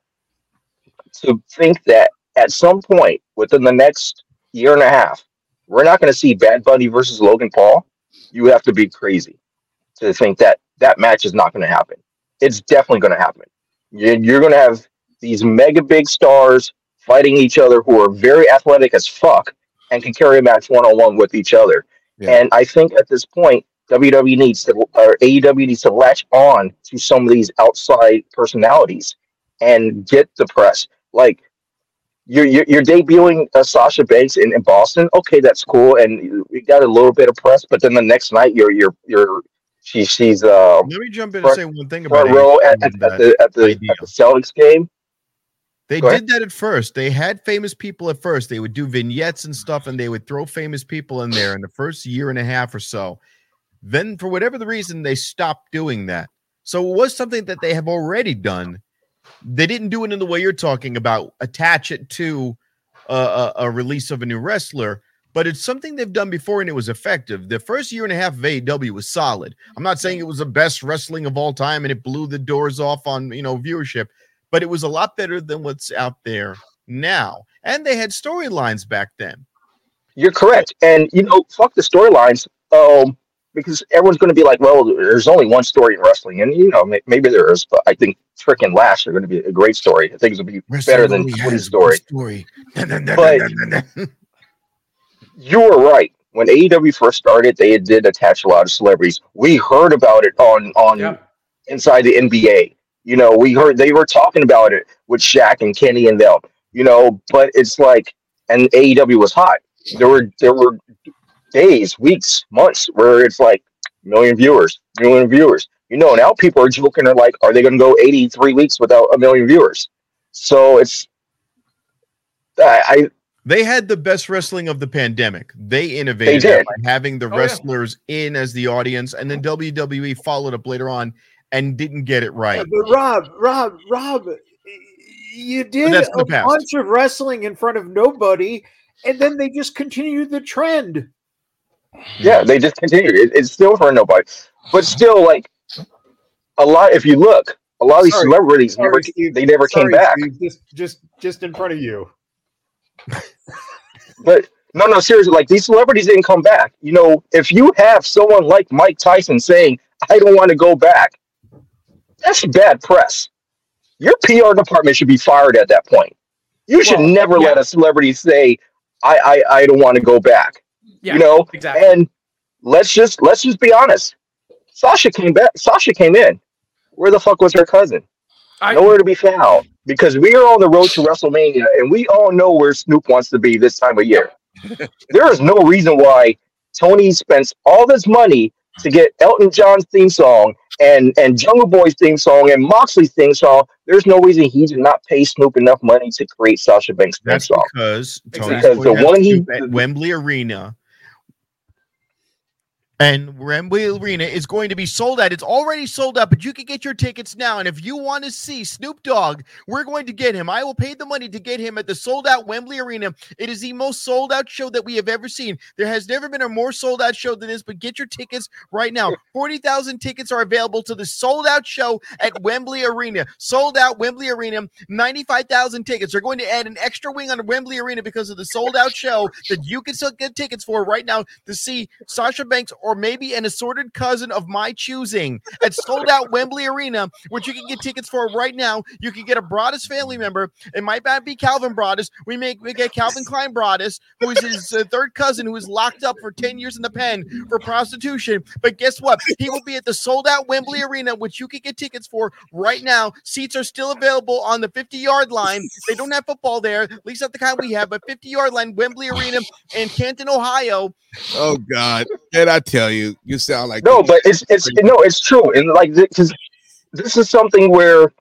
to think that at some point within the next year and a half, we're not going to see Bad Bunny versus Logan Paul, you have to be crazy to think that that match is not going to happen. It's definitely going to happen. You- You're going to have these mega big stars fighting each other who are very athletic as fuck and can carry a match one on one with each other. Yeah. And I think at this point, W W E needs to, or A E W needs to latch on to some of these outside personalities and get the press. Like, you're you're, you're debuting uh, Sasha Banks in, in Boston. Okay, that's cool, and we got a little bit of press. But then the next night, you're you're you're she she's uh, Let me jump in front- and say one thing about front row A E W at, at, with at that the at the idea. at the Celtics game. They Go ahead. did that at first. They had famous people at first. They would do vignettes and stuff, and they would throw famous people in there in the first year and a half or so. Then, for whatever the reason, they stopped doing that. So it was something that they have already done. They didn't do it in the way you're talking about, attach it to a, a, a release of a new wrestler, but it's something they've done before and it was effective. The first year and a half of A E W was solid. I'm not saying it was the best wrestling of all time and it blew the doors off on, you know, viewership, but it was a lot better than what's out there now. And they had storylines back then. You're correct, and you know, fuck the storylines. Um, because everyone's going to be like, well, there's only one story in wrestling, and you know, may- maybe there is, but I think freaking Lash are going to be a great story. I think it's going to be better than Cody's story. story. But you were right. When A E W first started, they did attach a lot of celebrities. We heard about it on on Yep. inside the N B A. You know, we heard they were talking about it with Shaq and Kenny and them. You know, but it's like, and A E W was hot. There were there were days, weeks, months where it's like million viewers, million viewers. You know, now people are joking. They're like, are they going to go eighty-three weeks without a million viewers? So it's I. I They had the best wrestling of the pandemic. They innovated They did. that by having the Oh, yeah. wrestlers in as the audience, and then W W E followed up later on and didn't get it right. But Rob, Rob, Rob, you did that's the a past. bunch of wrestling in front of nobody, and then they just continued the trend. Yeah, they just continued. It, it's still for nobody, but still, like a lot. If you look, a lot of these Sorry. celebrities Sorry, never Steve. they never came Sorry, back. Steve, Just, just, just in front of you. But no, no, seriously, like these celebrities didn't come back. You know, if you have someone like Mike Tyson saying, "I don't want to go back," that's bad press. Your P R department should be fired at that point. You should Well, never yeah. let a celebrity say, "I, I, I don't want to go back." Yeah, You know, exactly. and let's just let's just be honest. Sasha came back. Sasha came in. Where the fuck was her cousin? I, Nowhere to be found because we are on the road to WrestleMania, and we all know where Snoop wants to be this time of year. There is no reason why Tony spends all this money to get Elton John's theme song and, and Jungle Boy's theme song and Moxley's theme song. There's no reason he did not pay Snoop enough money to create Sasha Banks' theme That's song. because Tony's Because going the to one he Snoop at Wembley Arena. And Wembley Arena is going to be sold out. It's already sold out, but you can get your tickets now. And if you want to see Snoop Dogg, we're going to get him. I will pay the money to get him at the sold out Wembley Arena. It is the most sold out show that we have ever seen. There has never been a more sold out show than this, but get your tickets right now. forty thousand tickets are available to the sold out show at Wembley Arena. Sold out Wembley Arena, ninety-five thousand tickets. They're going to add an extra wing on Wembley Arena because of the sold out show that you can still get tickets for right now to see Sasha Banks or maybe an assorted cousin of my choosing at sold out Wembley Arena, which you can get tickets for right now. You can get a Broadus family member. It might not be Calvin Broadus. We may we get Calvin Klein Broadus, who is his uh, third cousin, who is locked up for ten years in the pen for prostitution. But guess what? He will be at the sold out Wembley Arena, which you can get tickets for right now. Seats are still available on the fifty-yard line. They don't have football there, at least not the kind we have, but fifty-yard line, Wembley Arena in Canton, Ohio. Oh God! Can I tell you? You sound like no, but it's it's no, it's true, and like because this is something where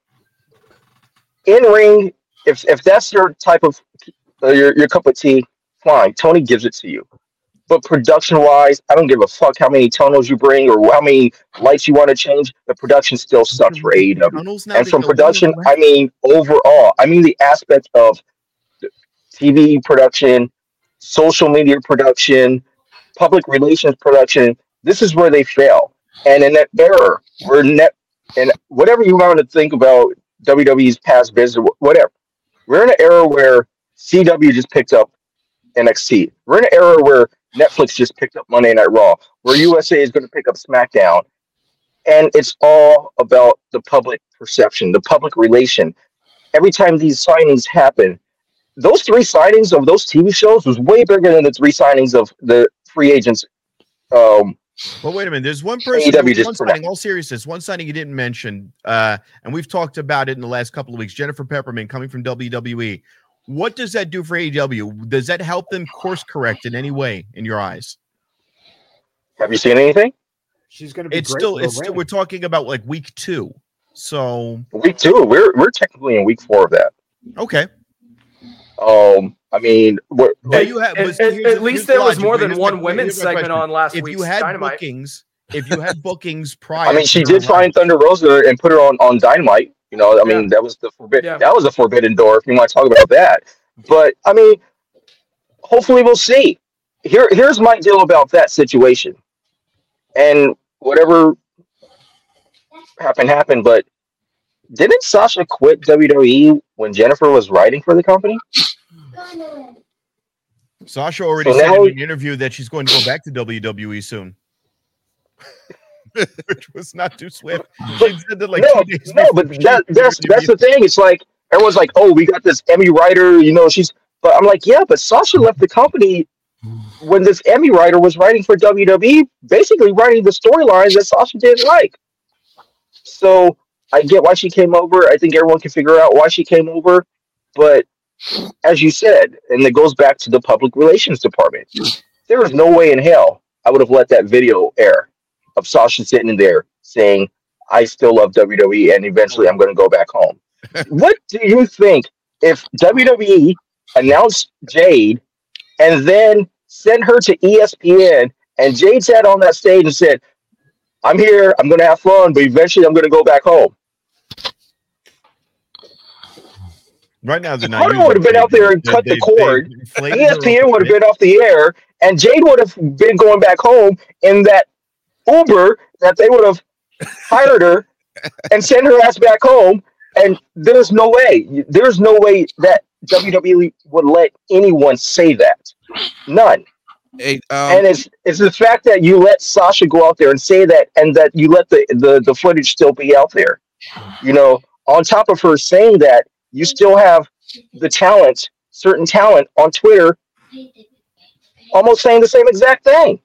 in ring, if if that's your type of uh, your your cup of tea, fine. Tony gives it to you, but production wise, I don't give a fuck how many tonals you bring or how many lights you want to change. The production still sucks for A E W, and from production, I mean overall, I mean the aspect of T V production, social media production, public relations production. This is where they fail. And in that era, we're net and whatever you want to think about W W E's past business, whatever. We're in an era where C W just picked up N X T. We're in an era where Netflix just picked up Monday Night Raw, where U S A is going to pick up SmackDown. And it's all about the public perception, the public relation. Every time these signings happen, those three signings of those T V shows was way bigger than the three signings of the free agents. Um, Well, wait a minute. There's one person, A E W one just signing, all seriousness, one signing you didn't mention, uh, and we've talked about it in the last couple of weeks. Jennifer Peppermint coming from W W E. What does that do for A E W? Does that help them course correct in any way in your eyes? Have you seen anything? She's going to be. It's great still, for it's the still. ring. We're talking about like week two. So Week two. We're we're technically in week four of that. okay. Um, I mean, we're, There you have. At, but at- here's at the- least here's the there was logic. more Wait, than here's one my- women's here's my segment question. on last If week's you had Dynamite. bookings, if you had bookings prior, I mean, she to her did find arrival- Thunder Rosa and put her on, on Dynamite. You know, I mean, Yeah. that was the forbidden. Yeah. That was a forbidden door. If you want to talk about that, but I mean, hopefully we'll see. Here, here's my deal about that situation, and whatever happened happened. But didn't Sasha quit W W E when Jennifer was writing for the company? Sasha already So said now- in an interview that she's going to go back to W W E soon. Which was not too swift. She said that like no, two days no, before but she that, was that's gonna that's be- the thing. It's like everyone's like, "Oh, we got this Emmy writer," you know. She's, but I'm like, yeah, but Sasha left the company when this Emmy writer was writing for W W E, basically writing the storylines that Sasha didn't like. So I get why she came over. I think everyone can figure out why she came over, but as you said, and it goes back to the public relations department. There is no way in hell I would have let that video air of Sasha sitting in there saying, I still love W W E and eventually I'm going to go back home. What do you think if W W E announced Jade and then sent her to E S P N and Jade sat on that stage and said, I'm here, I'm going to have fun, but eventually I'm going to go back home? Right now, they're not Carter using would have been it. out there and They- cut the they- cord. they inflated E S P her N would have up. been off the air, and Jade would have been going back home in that Uber that they would have hired her and sent her ass back home. And there's no way, there's no way that W W E would let anyone say that. None. Hey, um, And it's it's the fact that you let Sasha go out there and say that, and that you let the, the, the footage still be out there. You know, on top of her saying that, you still have the talent, certain talent on Twitter, almost saying the same exact thing.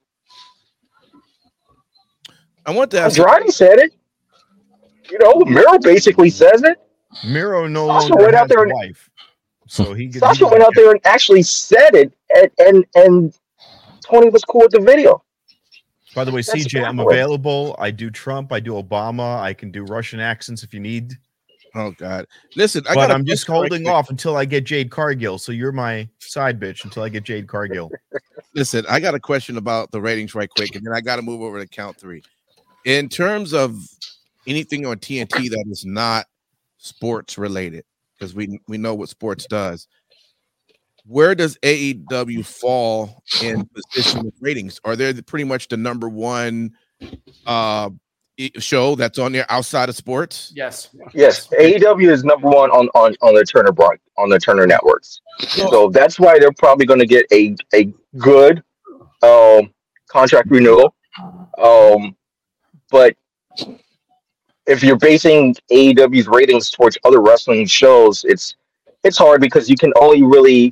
I want to ask. Andrade said it. You know, Miro basically says it. Miro no Sasha longer went out has there a and wife, so he. Sasha he went out there and actually said it, and and, and Tony was cool with the video. By the way, That's C J, I'm baffling. available. I do Trump. I do Obama. I can do Russian accents if you need. Oh God! Listen, I but got. I'm just holding off until I get Jade Cargill. So you're my side bitch until I get Jade Cargill. Listen, I got a question about the ratings right quick, and then I got to move over to count three. In terms of anything on T N T that is not sports related, because we we know what sports does. Where does A E W fall in position with ratings? Are they pretty much the number one uh, show that's on there outside of sports? Yes. Yes, A E W is number one on on on the Turner broad on the Turner networks. So that's why they're probably going to get a a good um, contract renewal. Um, but if you're basing A E W's ratings towards other wrestling shows, it's it's hard because you can only really.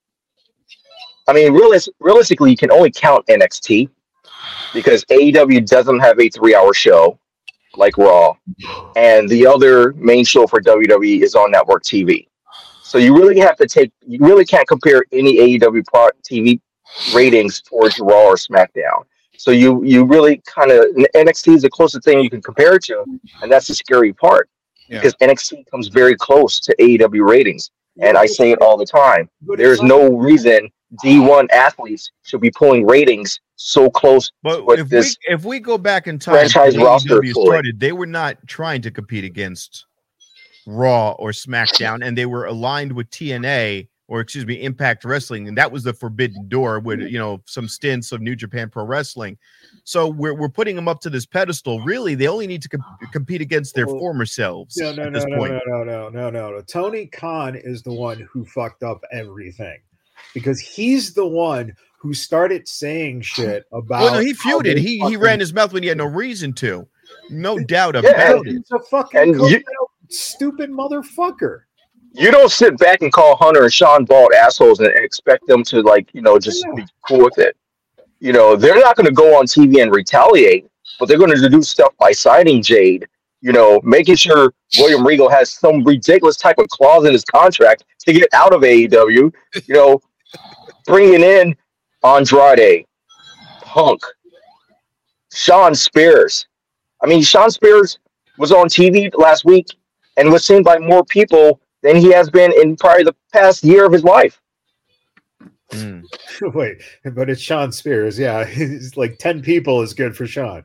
I mean, realis- realistically, you can only count N X T because A E W doesn't have a three-hour show like Raw, and the other main show for W W E is on network T V. So you really have to take, you really can't compare any A E W pro- T V ratings towards Raw or SmackDown. So you you really kind of, N X T is the closest thing you can compare it to, and that's the scary part Yeah. because N X T comes very close to A E W ratings, and I say it all the time. But There's it's not- no reason D one athletes should be pulling ratings so close But to what if this. we if we go back in time, franchise when roster A E W pulling. started, they were not trying to compete against Raw or SmackDown, and they were aligned with T N A or excuse me, Impact Wrestling, and that was the forbidden door with you know some stints of New Japan Pro Wrestling. So we're we're putting them up to this pedestal. Really, they only need to com- compete against their Well, former selves No, no, at no, this no, point. no, no, no, no, no, no. Tony Khan is the one who fucked up everything because he's the one who started saying shit about. Well, no, he how feuded. they He he fucking- ran his mouth when he had no reason to. No doubt Yeah, about it. He's a fucking And you- coke-out stupid motherfucker. You don't sit back and call Hunter and Sean Bald assholes and expect them to like, you know, just be cool with it. You know, they're not going to go on T V and retaliate, but they're going to do stuff by signing Jade, you know, making sure William Regal has some ridiculous type of clause in his contract to get out of A E W, you know, bringing in Andrade, Punk, Sean Spears. I mean, Sean Spears was on T V last week and was seen by more people than he has been in probably the past year of his life. Mm. Wait, but it's Sean Spears. Yeah, it's like ten people is good for Sean.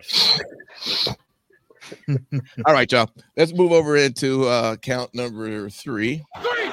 All right, y'all. Let's move over into uh, count number three.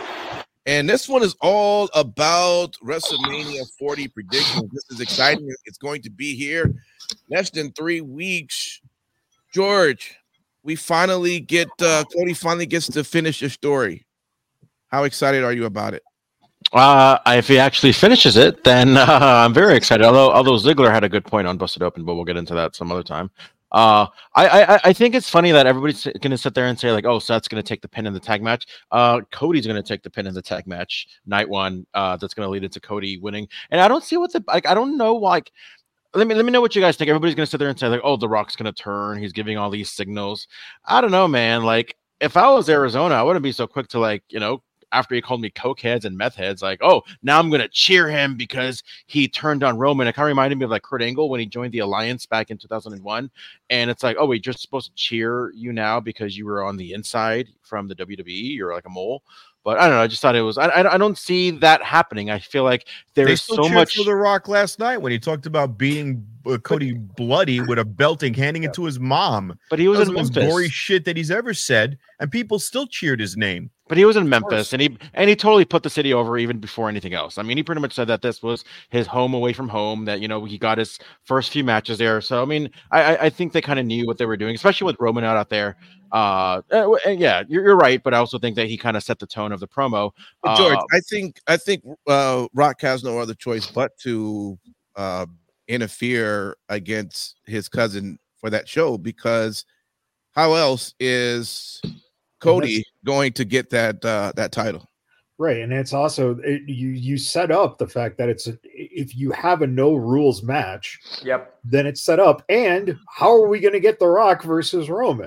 And this one is all about WrestleMania forty predictions. This is exciting. It's going to be here less than three weeks. George, we finally get uh, Cody finally gets to finish the story. How excited are you about it? Uh, if he actually finishes it, then uh, I'm very excited. Although, although Ziggler had a good point on Busted Open, but we'll get into that some other time. Uh, I, I, I think it's funny that everybody's going to sit there and say like, "Oh, Seth's going to take the pin in the tag match." Uh, Cody's going to take the pin in the tag match night one. Uh, that's going to lead into Cody winning. And I don't see what the like. I don't know. Like, let me let me know what you guys think. Everybody's going to sit there and say like, "Oh, The Rock's going to turn. He's giving all these signals." I don't know, man. Like, if I was Arizona, I wouldn't be so quick to like, you know. After he called me coke heads and meth heads, like, oh, now I'm going to cheer him because he turned on Roman. It kind of reminded me of like Kurt Angle when he joined the Alliance back in two thousand one. And it's like, oh, wait, you're supposed to cheer you now because you were on the inside from the W W E. You're like a mole. But I don't know. I just thought it was, I, I, I don't see that happening. I feel like They there's still so cheered much. for The Rock last night when he talked about beating uh, Cody bloody with a belting, handing it to his mom. But he was That was in the most Memphis. gory shit that he's ever said, and people still cheered his name. But he was in Memphis, and he and he totally put the city over even before anything else. I mean, he pretty much said that this was his home away from home. That you know he got his first few matches there. So I mean, I I think they kind of knew what they were doing, especially with Roman out out there. Uh, and yeah, you're, you're right, but I also think that he kind of set the tone of the promo. But George, Uh, I think I think uh, Rock has no other choice but to uh, interfere against his cousin for that show because how else is Cody going to get that uh, that title? Right, and it's also it, you you set up the fact that it's a, if you have a no rules match, Yep. then it's set up. And how are we going to get The Rock versus Roman?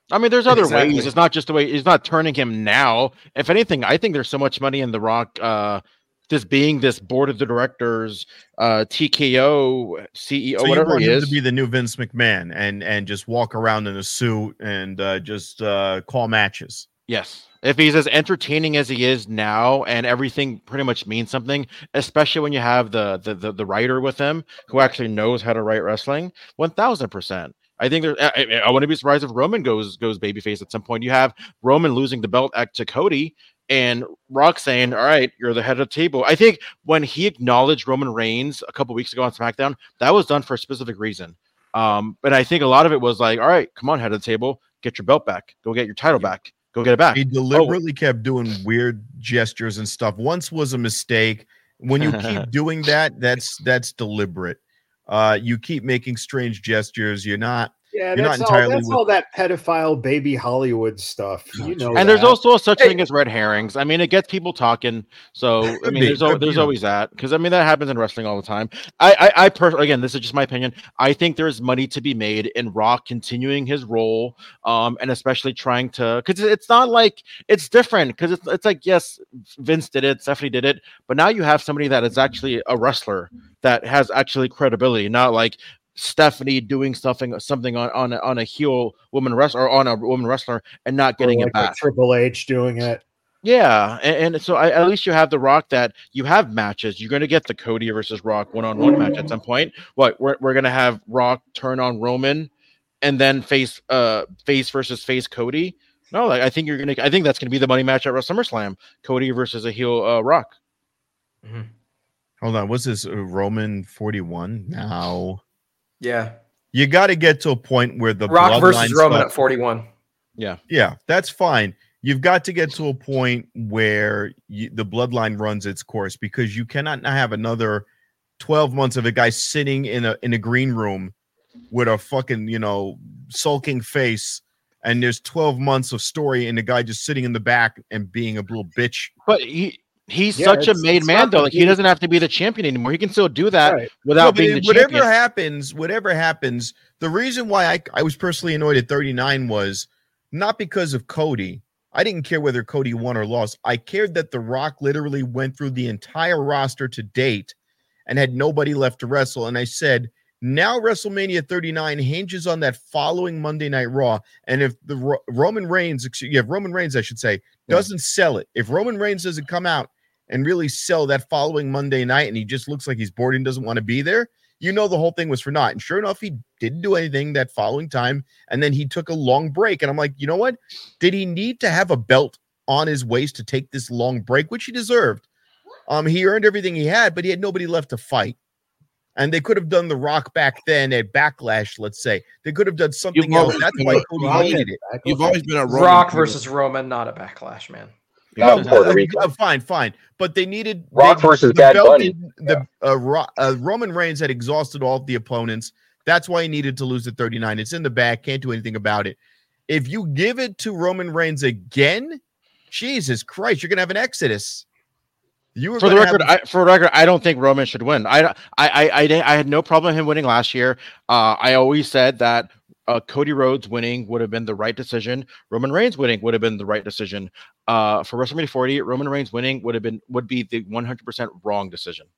I mean, there's other Exactly. ways. It's not just the way he's not turning him now. If anything, I think there's so much money in The Rock. Uh, this being this board of the directors, uh, T K O, C E O, So you whatever want he him is. to be the new Vince McMahon and and just walk around in a suit and uh, just uh, call matches. Yes. If he's as entertaining as he is now and everything pretty much means something, especially when you have the the the, the writer with him who actually knows how to write wrestling, one thousand percent. I think there. I, I wouldn't be surprised if Roman goes goes babyface at some point. You have Roman losing the belt to Cody and Rock saying, "All right, you're the head of the table." I think when he acknowledged Roman Reigns a couple weeks ago on SmackDown, that was done for a specific reason. Um, but I think a lot of it was like, "All right, come on, head of the table, get your belt back, go get your title back, go get it back." He deliberately oh. kept doing weird gestures and stuff. Once was a mistake. When you keep doing that, that's that's deliberate. Uh, you keep making strange gestures. You're not. Yeah, You're that's, not all, entirely that's with- all that pedophile baby Hollywood stuff. You know, and that. there's also a such Hey. thing as red herrings. I mean, it gets people talking. So I Could mean, be, there's al- could there's be. always that because I mean that happens in wrestling all the time. I I, I personally, again, this is just my opinion. I think there's money to be made in Rock continuing his role, um, and especially trying to because it's not like it's different because it's it's like yes, Vince did it, Stephanie did it, but now you have somebody that is actually a wrestler that has actually credibility, not like Stephanie doing something something on on a, on a heel woman wrestler or on a woman wrestler and not getting Or it like a back. Triple H doing it. Yeah, and, and so I, at least you have the Rock that you have matches. You're going to get the Cody versus Rock one-on-one match at some point. What we're we're going to have Rock turn on Roman, and then face uh face versus face Cody. No, like, I think you're going to. I think that's going to be the money match at SummerSlam. Cody versus a heel uh, Rock. Mm-hmm. Hold on. What's this? Uh, Roman forty-one? No. Yeah. You got to get to a point where the Rock versus bloodline Roman stuff- at forty-one. Yeah, Yeah, that's fine. You've got to get to a point where you, the bloodline runs its course because you cannot have another twelve months of a guy sitting in a in a green room with a fucking, you know, sulking face, and there's twelve months of story and the guy just sitting in the back and being a little bitch. but he he's Yeah, such a it's- made it's man not though. the Like he dude- doesn't have to be the champion anymore. He can still do that Right. without No, but being the whatever champion. happens, whatever happens, the reason why I, I was personally annoyed at thirty-nine was not because of Cody. I didn't care whether Cody won or lost. I cared that The Rock literally went through the entire roster to date and had nobody left to wrestle. And I said, now WrestleMania thirty-nine hinges on that following Monday Night Raw. And if the Ro- Roman Reigns, excuse, yeah, Roman Reigns, I should say, doesn't sell it, if Roman Reigns doesn't come out and really sell that following Monday night and he just looks like he's bored and doesn't want to be there, you know the whole thing was for naught. And sure enough, he didn't do anything that following time. And then he took a long break. And I'm like, you know what? Did he need to have a belt on his waist to take this long break, which he deserved? Um, he earned everything he had, but he had nobody left to fight. And they could have done The Rock back then at Backlash, let's say. They could have done something You've else. always That's been why a- Cody Rock hated it. You've always been a Roman Rock fan. versus Roman, not a backlash, man. Not in Puerto Uh, Rico. uh, fine, fine. But they needed Rock they- versus the Bad belt Bunny. didn't- The uh, Ro- uh, Roman Reigns had exhausted all of the opponents. That's why he needed to lose at thirty-nine. It's in the bag. Can't do anything about it. If you give it to Roman Reigns again, Jesus Christ, you're gonna have an exodus. You were For the gonna record, have- I, for the record, I don't think Roman should win. I, I, I, I, didn't- I had no problem him winning last year. Uh, I always said that uh, Cody Rhodes winning would have been the right decision. Roman Reigns winning would have been the right decision. Uh, for WrestleMania forty, Roman Reigns winning would have been would be the one hundred percent wrong decision.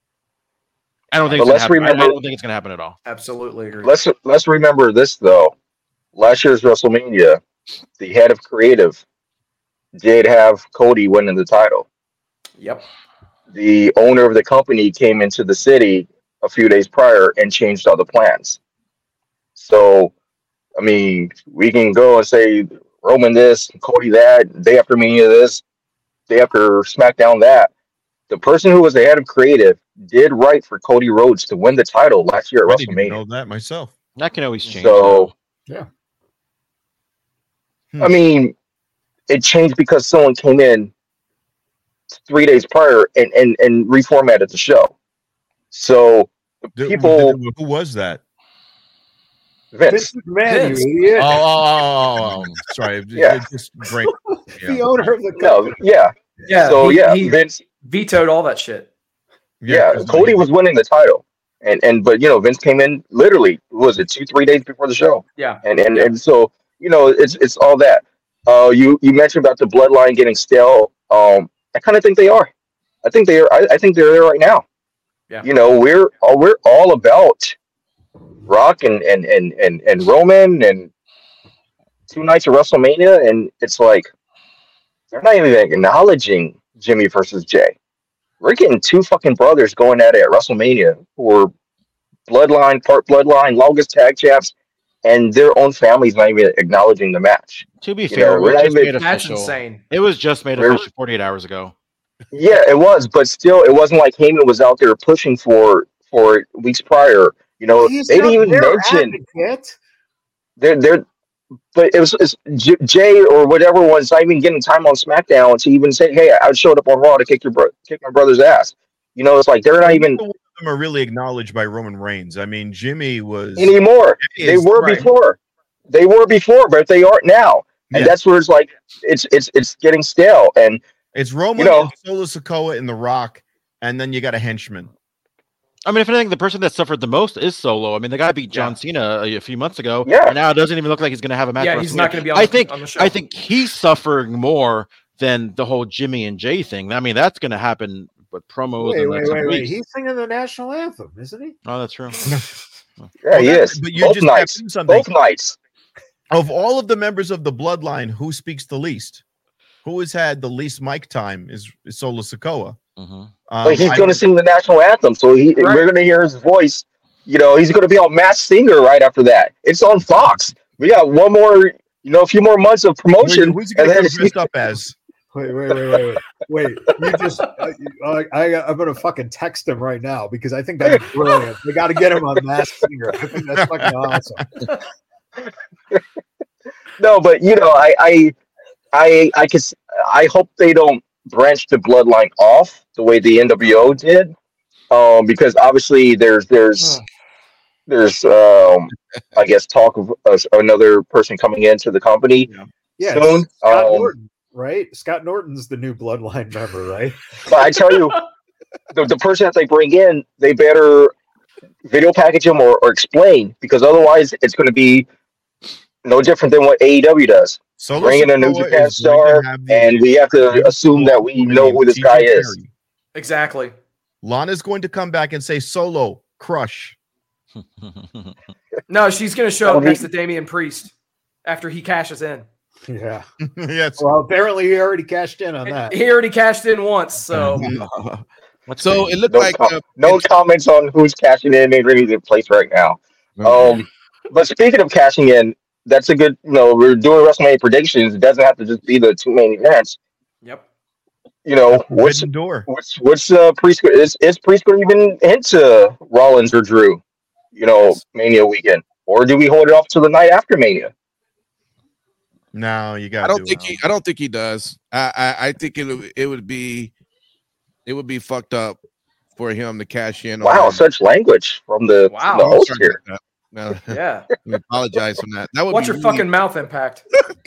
I don't think But it's gonna let's happen. I- I remember- don't think it's gonna happen at all. Absolutely agree. Let's let's remember this though. Last year's WrestleMania, the head of creative did have Cody winning the title. Yep. The owner of the company came into the city a few days prior and changed all the plans. So, I mean, we can go and say Roman this, Cody that, day after Mania this, day after SmackDown that. The person who was the head of creative did right for Cody Rhodes to win the title last year I at didn't even WrestleMania. know that myself. That can always change. So, though. Hmm. I mean, it changed because someone came in three days prior and, and, and reformatted the show. So Did- people, did- who was that? Vince, Vince McMahon, Vince. you idiot. Oh, oh, oh, oh, oh. Sorry. Yeah. It just break. The Yeah. owner of the no, company. yeah. Yeah. So he, yeah, he Vince, vetoed all that shit. yeah, 'cause Cody he- was winning the title, and and but you know Vince came in literally what was it two three days before the show, Yeah. and and Yeah. and so you know, it's it's all that. Uh, you you mentioned about the bloodline getting stale. Um, I kind of think they are. I think they are. I, I think they're there right now. Yeah. You know, we're uh, we're all about Rock and and and and, and Roman and two nights of WrestleMania, and it's like they're not even acknowledging Jimmy versus Jay. We're getting two fucking brothers going at it at WrestleMania who are bloodline, part bloodline, longest tag champs, and their own families not even acknowledging the match. To be You fair, know, it we're was not just even- made That's official. insane. It was just made We're- official forty-eight hours ago. Yeah, it was, but still, it wasn't like Heyman was out there pushing for for weeks prior. You know, He's they didn't not even their mention advocate. they're they're. But it was it's J- Jay or whatever was not even getting time on SmackDown to even say, "Hey, I showed up on Raw to kick your bro- kick my brother's ass." You know, it's like they're not even Neither one of them are really acknowledged by Roman Reigns. I mean, Jimmy was anymore. They is- were right. before. They were before, but they aren't now. And Yeah. that's where it's like it's it's it's getting stale. And It's Roman, You know- and Solo Sikoa, and The Rock, and then you got a henchman. I mean, if anything, the person that suffered the most is Solo. I mean, the guy beat John Yeah. Cena a, a few months ago. Yeah. And now it doesn't even look like he's going to have a match. Yeah, for he's WrestleMania. not going to be on, I the, think on the show. I think he's suffering more than the whole Jimmy and Jay thing. I mean, that's going to happen with promos. Wait, and wait, that's wait, wait. weeks. He's singing the national anthem, isn't he? Oh, that's true. yeah, Well, he that- is. But you Both just nights. tapped into something. Both nights. Of all of the members of the bloodline, who speaks the least? Who has had the least mic time is, is Solo Sikoa. hmm Um, But he's I- going to sing the national anthem, so he Right. we're going to hear his voice. You know, he's going to be on Masked Singer right after that. It's on Fox. We got one more, you know, a few more months of Wait, promotion, who's he going and to then come dressed up as? Wait, wait, wait, wait, wait. Wait, you just, uh, I, I, I'm gonna fucking text him right now because I think that's brilliant. They got to get him on Masked Singer. I think that's fucking awesome. no, but you know, I, I, I, I could, s- I hope they don't branch the bloodline off the way the N W O did, um, because obviously there's there's Hmm. there's um, I guess talk of uh, another person coming into the company Yeah, soon. it's Scott Um, Norton, right? Scott Norton's the new Bloodline member, right? But I tell you, the, the person that they bring in, they better video package him or, or explain, because otherwise it's going to be no different than what A E W does. Solo Bring in a New Sikoa Japan is going star, to have the and we have to beautiful assume that we woman know named who this T J guy is. Perry. Exactly. Lana's going to come back and say, Solo, crush. No, she's going to show Oh, up he- next to Damian Priest after he cashes in. Yeah. yes. Well, apparently he already cashed in on that. He already cashed in once, so What's So crazy? it looked No, like com- uh, no comments on who's cashing in in any place right now. Um, but speaking of cashing in, that's a good. You know, we're doing WrestleMania predictions. It doesn't have to just be the two main events. yep. You know, what's Forbidden door. what's what's uh, Priest? Is is Priest going to even into Rollins or Drew? You know, Mania weekend, or do we hold it off to the night after Mania? No, you got I to don't think he. I don't think he does. I. I, I think it. would- It would be. It would be fucked up for him to cash in. Wow, on, such language from the, Wow. from the host Sorry here. about that. No, Yeah. I apologize for that. That would Watch be your really- fucking mouth, Impact.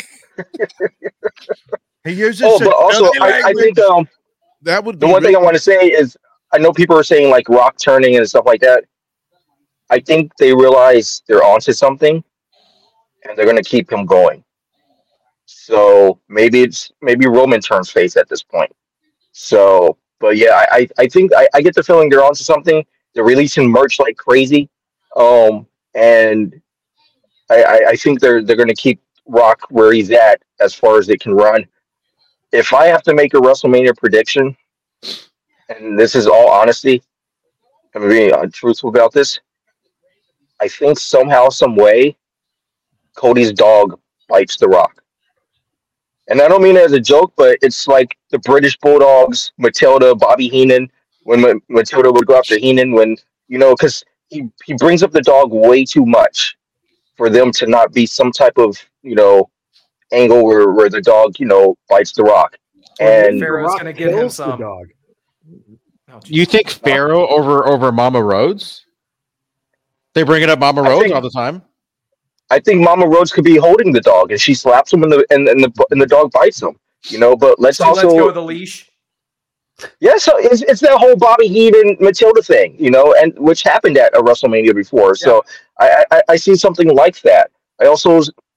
Hey, here's Oh, this. but also, I, I think um, That would the be one thing I really- want to say is, I know people are saying like Rock turning and stuff like that. I think they realize they're onto something, and they're going to keep him going. So maybe it's maybe Roman turns face at this point. So, but yeah, I I, I think I, I get the feeling they're onto something. They're releasing merch like crazy, um, and I, I, I think they're they're going to keep Rock where he's at as far as they can run. If I have to make a WrestleMania prediction, and this is all honesty, I'm being uh, truthful about this. I think somehow, some way, Cody's dog bites The Rock. And I don't mean it as a joke, but it's like the British Bulldogs, Matilda, Bobby Heenan, when Ma- Matilda would go after Heenan, when, you know, because he, he brings up the dog way too much for them to not be some type of, you know, angle where, where the dog, you know, bites The Rock. And Pharaoh's Rock gonna get him kills the some. dog. Oh, geez. You think Pharaoh over over Mama Rhodes? They bring it up Mama I Rhodes think- all the time. I think Mama Rhodes could be holding the dog, and she slaps him, and the and, and the and the dog bites him. You know, but let's So also let's go with the leash. yeah. So it's, it's that whole Bobby Heenan Matilda thing, you know, and which happened at a WrestleMania before. So I, I I see something like that. I also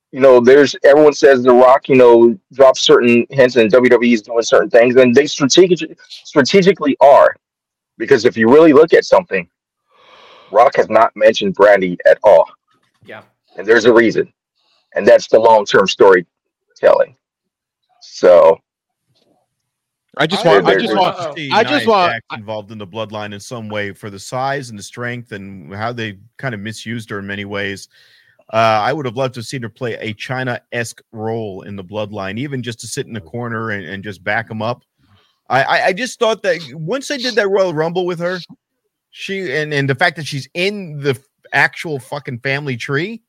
you know, there's everyone says The Rock, you know, drops certain hints and W W E is doing certain things, and they strategic, strategically are. Because if you really look at something, Rock has not mentioned Brandy at all. Yeah. And there's a reason. And that's the long-term storytelling. So I just I want, I would just love want, to see I just Nia want, Jax involved in the bloodline in some way for the size and the strength and how they kind of misused her in many ways. Uh, I would have loved to have seen her play a China-esque role in the bloodline, even just to sit in the corner and, and just back them up. I, I, I just thought that once they did that Royal Rumble with her, she and, and the fact that she's in the actual fucking family tree,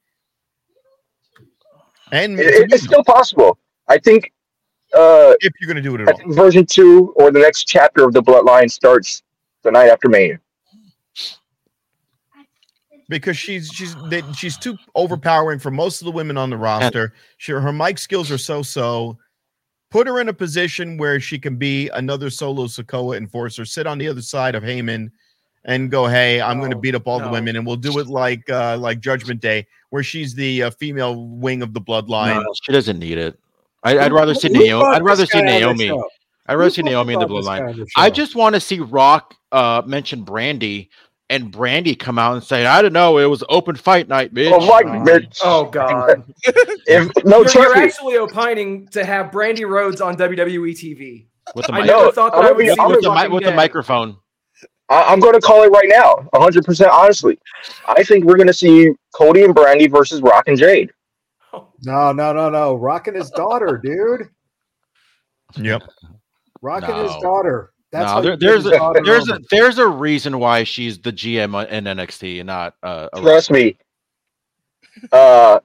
and it, it's still possible. I think uh, if you're going to do it at I all. think version two or the next chapter of the Bloodline starts the night after Mania. Because she's she's they, she's too overpowering for most of the women on the roster. She, her mic skills are so-so. Put her in a position where she can be another solo Sikoa enforcer, sit on the other side of Heyman and go, hey, I'm No, going to beat up all no. the women, and we'll do it like uh, like Judgment Day, where she's the uh, female wing of the bloodline. no, she doesn't need it. I, I'd Who- rather see who Naomi. brought I'd rather this see guy on the Naomi. show? I'd rather Who see fucking Naomi in the brought this guy bloodline. on the I show? just want to see Rock uh, mention Brandy and Brandy come out and say, I don't know, it was open fight night, bitch. Oh my God. bitch. Oh God! If no you're, trust you're me. actually opining to have Brandy Rhodes on W W E T V. with the, I mic- know. never thought that I'm I gonna would be- see I'm with the the, mi- fucking with the day. microphone. I, I'm going to call it right now, one hundred percent honestly. I think we're going to see Cody and Brandy versus Rock and Jade. No, no, no, no. Rocking his daughter, dude. Yep. Rocking his No. daughter. That's No, how there, you there's get his a daughter there's a over. there's a reason why she's the G M in N X T and not uh, a Trust me. Uh,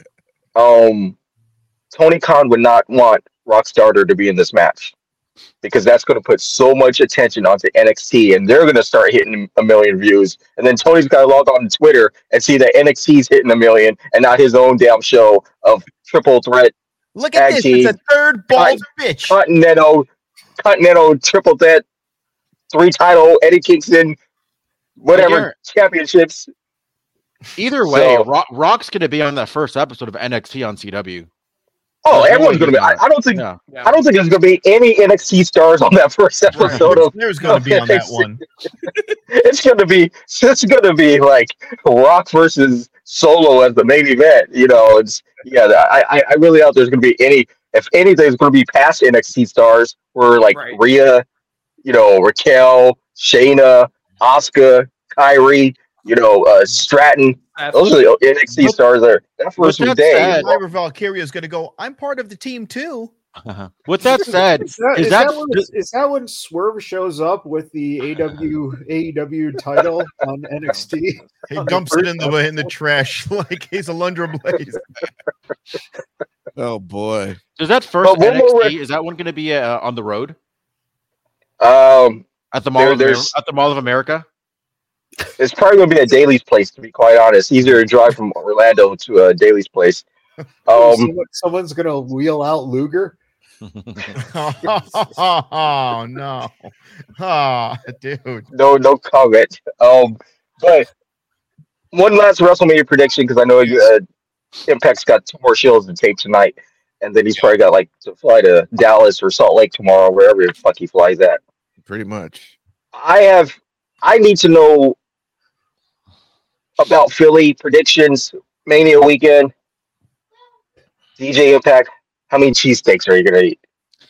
um, Tony Khan would not want Rock's daughter to be in this match because that's going to put so much attention onto N X T, and they're going to start hitting a million views. And then Tony's got to log on to Twitter and see that N X T's hitting a million and not his own damn show of triple threat Look at Tag this. team. It's a third bald bitch. Continental, Continental triple threat, three title Eddie Kingston, whatever Garrett. championships. Either way, So- Rock, Rock's going to be on that first episode of N X T on C W. Oh, There's no everyone's way going to be. he's I, not. I don't think. Yeah. Yeah. I don't think there's going to be any N X T stars on that first episode of. There's going to be on that one. It's going to be. It's going to be like Rock versus Solo as the main event. You know, it's yeah. I I, I really doubt there's going to be any. If anything, it's going to be past N X T stars. Where like Right. Rhea, you know, Raquel, Shayna, Asuka, Kyrie, you know, uh, Stratton. Those are the N X T But- stars there. That first that day. said- Cyber Valkyria is going to go, I'm part of the team too. With that said, Is that, is is that, that when, is that when Swerve shows up with the A W A E W title on N X T? He dumps it in the in the trash like he's a Lundra Blaze. Oh boy. is that first But one N X T? more rec- Is that one going to be uh, on the road Um, at the Mall There- of Amer- there's- at the Mall of America? it's probably going to be at Daly's place, to be quite honest. Easier to drive from Orlando to uh, Daly's place. Um, Someone, someone's gonna wheel out Luger. Oh no. Oh, dude. no, no comment. Um, but one last WrestleMania prediction because I know uh, Impact's got two more shows to tape tonight, and then he's probably got like to fly to Dallas or Salt Lake tomorrow, wherever the fuck he flies at. Pretty much. I have. I need to know about Philly predictions, Mania weekend, D J Impact. How many cheesesteaks are you gonna eat?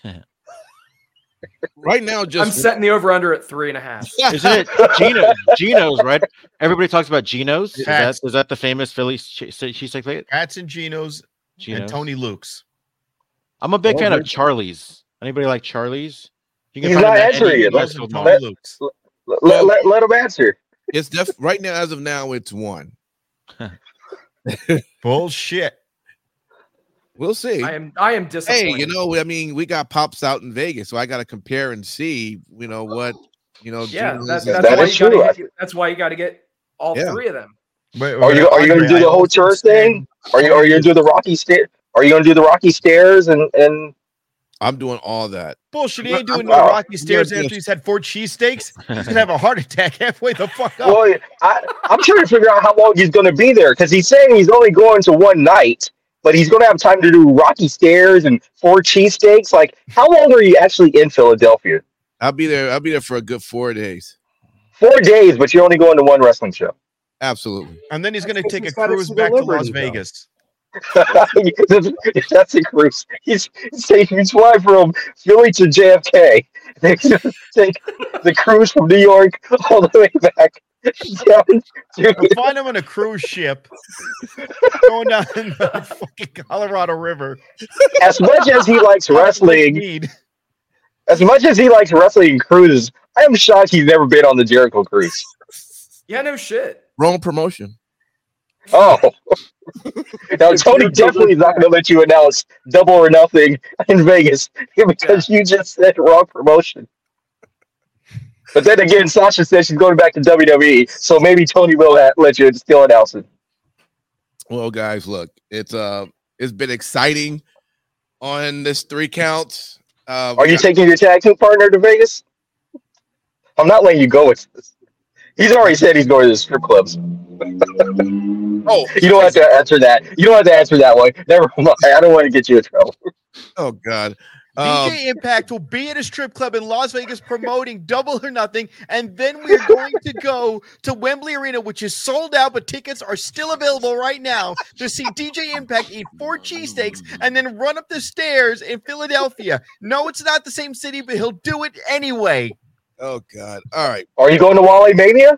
Right now, I'm just setting the over under at three and a half. Isn't it Gino? Geno's, right? Everybody talks about Geno's. Is that, Yes. is that the famous Philly che- cheesesteak place? Pats and Geno's and Geno's. Tony Luke's. I'm a big Oh, fan of good. Charlie's. Anybody like Charlie's? You He's find not them at answering any it. Let's- Westfield Tony Mall. Luke's. Let, let, let, let him answer. it's def right now, as of now, it's one. Bullshit. We'll see. I am I am Hey, disappointed. you know, I mean, we got pops out in Vegas, so I got to compare and see, you know, what, you know, yeah, Geno's that's, is- that's That why is you gotta true. get, that's why you got to get all Yeah. three of them. Wait, Are you are you gonna Andre, do I the whole also tour thing? Are you are you gonna do the Rocky stair? Are you gonna do the Rocky stairs and and I'm doing all that. Bullshit. He ain't doing Wow. no Rocky stairs Yeah, after he's had four cheesesteaks. He's gonna have a heart attack halfway the fuck up. well, I, I'm trying to figure out how long he's gonna be there because he's saying he's only going to one night, but he's going to have time to do Rocky Stairs and four cheesesteaks. Like, how long are you actually in Philadelphia? I'll be there. I'll be there for a good four days. Four days, but you're only going to one wrestling show. Absolutely. And then he's going to That's take a he's gotta cruise see the back to Liberty, Las though. Vegas. That's a cruise. He's, he's taking he's flying from Philly to J F K. They're going to take the cruise from New York all the way back down to I'll find him on a cruise ship going down the fucking Colorado River. as much as he likes wrestling. Need. As much as he likes wrestling and cruises, I am shocked he's never been on the Jericho cruise. Yeah, no shit. Wrong promotion. Oh. Now, Tony definitely is not going to let you announce Double or Nothing in Vegas because you just said wrong promotion. But then again, Sasha said she's going back to W W E, so maybe Tony will ha- let you still announce it. Well, guys, look, it's uh, it's been exciting on this three count. Uh, Are you taking your tag team partner to Vegas? I'm not letting you go with this. He's already said he's going to the strip clubs. Oh, You don't have to answer that. You don't have to answer that one. Never mind. I don't want to get you in trouble. oh God. D Um, J Impact will be at a strip club in Las Vegas promoting Double or Nothing, and then we're going to go to Wembley Arena, which is sold out, but tickets are still available right now to see D J Impact eat four cheesesteaks and then run up the stairs in Philadelphia. No, it's not the same city, but he'll do it anyway. oh God. All right. Are you going to Wally Mania?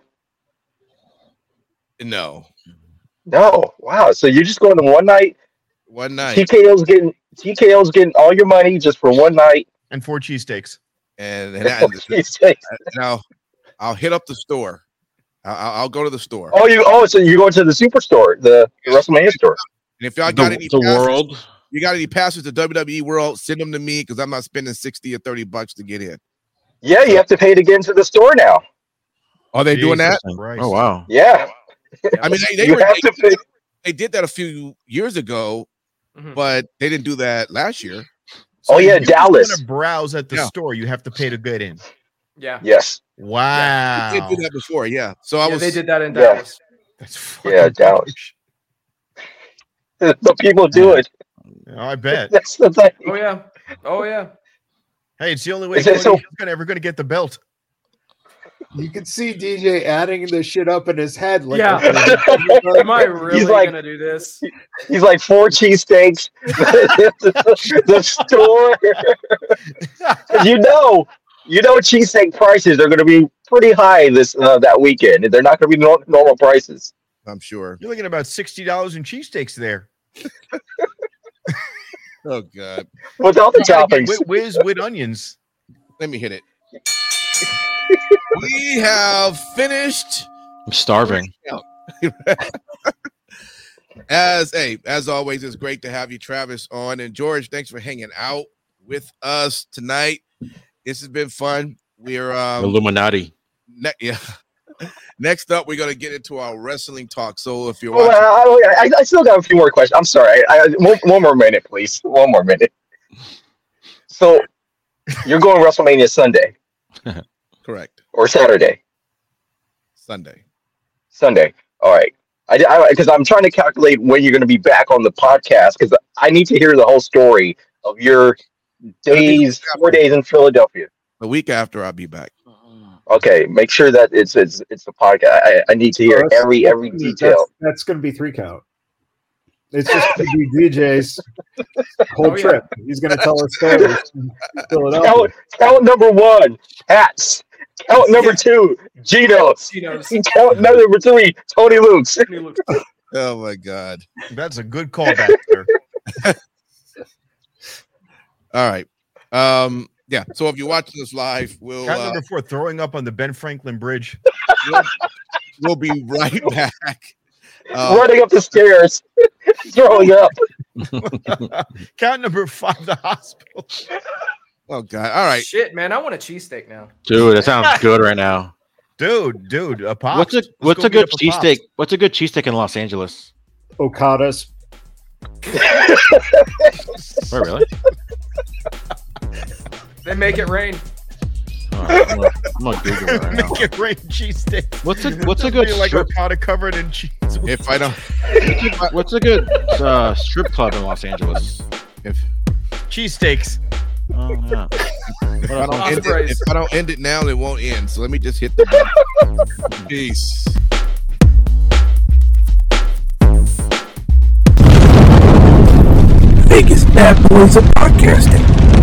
No. No. Wow. So you're just going to one night? One night. T K O's getting T K O's getting all your money just for one night. And four cheesesteaks. And, and, and, and I'll, I'll hit up the store. I'll, I'll I'll go to the store. oh, you oh, so you're going to the superstore, the, the WrestleMania store. And if y'all got The, any the passes, world. you got any passes to W W E World, send them to me because I'm not spending sixty or thirty bucks to get in. Yeah, you have to pay to get into the store now. Are they doing that? Jesus Christ. Oh wow. Yeah. I mean, they, they, You were, have they, to pay. they did that a few years ago, Mhm. but they didn't do that last year. Oh, yeah, if you Dallas. want to browse at the Yeah. store, you have to pay to get in. Yeah. Yes. Wow. They did do that before, yeah. So I Yeah, was. they did that in Yeah. Dallas. That's Yeah, fucking Dallas. huge. The people do it. I bet. That's the thing. Oh yeah. Oh yeah. Hey, it's the only way Is it Cody's so- gonna ever going to get the belt. You can see D J adding this shit up in his head. Like, Yeah. okay, Am I really like- gonna do this? He's like four cheesesteaks. the, the store. 'Cause you know, you know, cheesesteak prices are going to be pretty high this uh, that weekend. They're not going to be no, normal prices. I'm sure. You're looking at about sixty dollars in cheesesteaks there. Oh God. Without the You gotta get toppings. Whiz, whiz with onions. Let me hit it. We have finished. I'm starving. As hey, as always, it's great to have you, Travis, on. And George, thanks for hanging out with us tonight. This has been fun. We're um Illuminati. ne- yeah. Next up, we're gonna get into our wrestling talk. So if you're Oh, watching, I, I, I still got a few more questions. I'm sorry. I, I, one, one more minute, please. One more minute. So, you're going WrestleMania Sunday correct, or Saturday? Sunday. Sunday. All right. I because I'm trying to calculate when you're going to be back on the podcast because I need to hear the whole story of your days, four days in Philadelphia. The week after, I'll be back. Okay, make sure that it's it's it's the podcast. I, I need to hear that's- every every that's- detail. That's, going to be three count. It's just going to be D J's whole Oh, yeah. trip. He's going to tell us stories in Philadelphia. Count, count number one, hats. Count number two, Geno's. He knows. Count number three, Tony Luke's. He looks- Oh my God. That's a good callback, sir. All right. Um. Yeah. So if you're watching this live, we'll Count uh, number four, throwing up on the Ben Franklin Bridge. we'll, we'll be right back. Uh, Running up the stairs, throwing up. Count number five, the hospital. oh God. All right. Shit, man, I want a cheesesteak now. Dude, that sounds good right now. Dude, dude, a pop. What's a what's a good cheesesteak? What's a good cheesesteak in Los Angeles? Okada's. Wait, really? They make it rain. Oh, I'm gonna, I'm gonna Google it right now. Make it rain cheesesteak. What's a what's a good like strip? a pot covered in cheese? If I don't, What's a good uh, strip club in Los Angeles? if, Cheesesteaks. Oh yeah. if I don't end it, Ospreys. if I don't end it now, it won't end. So let me just hit the button. Peace. Vegas Bad Boys of Podcasting.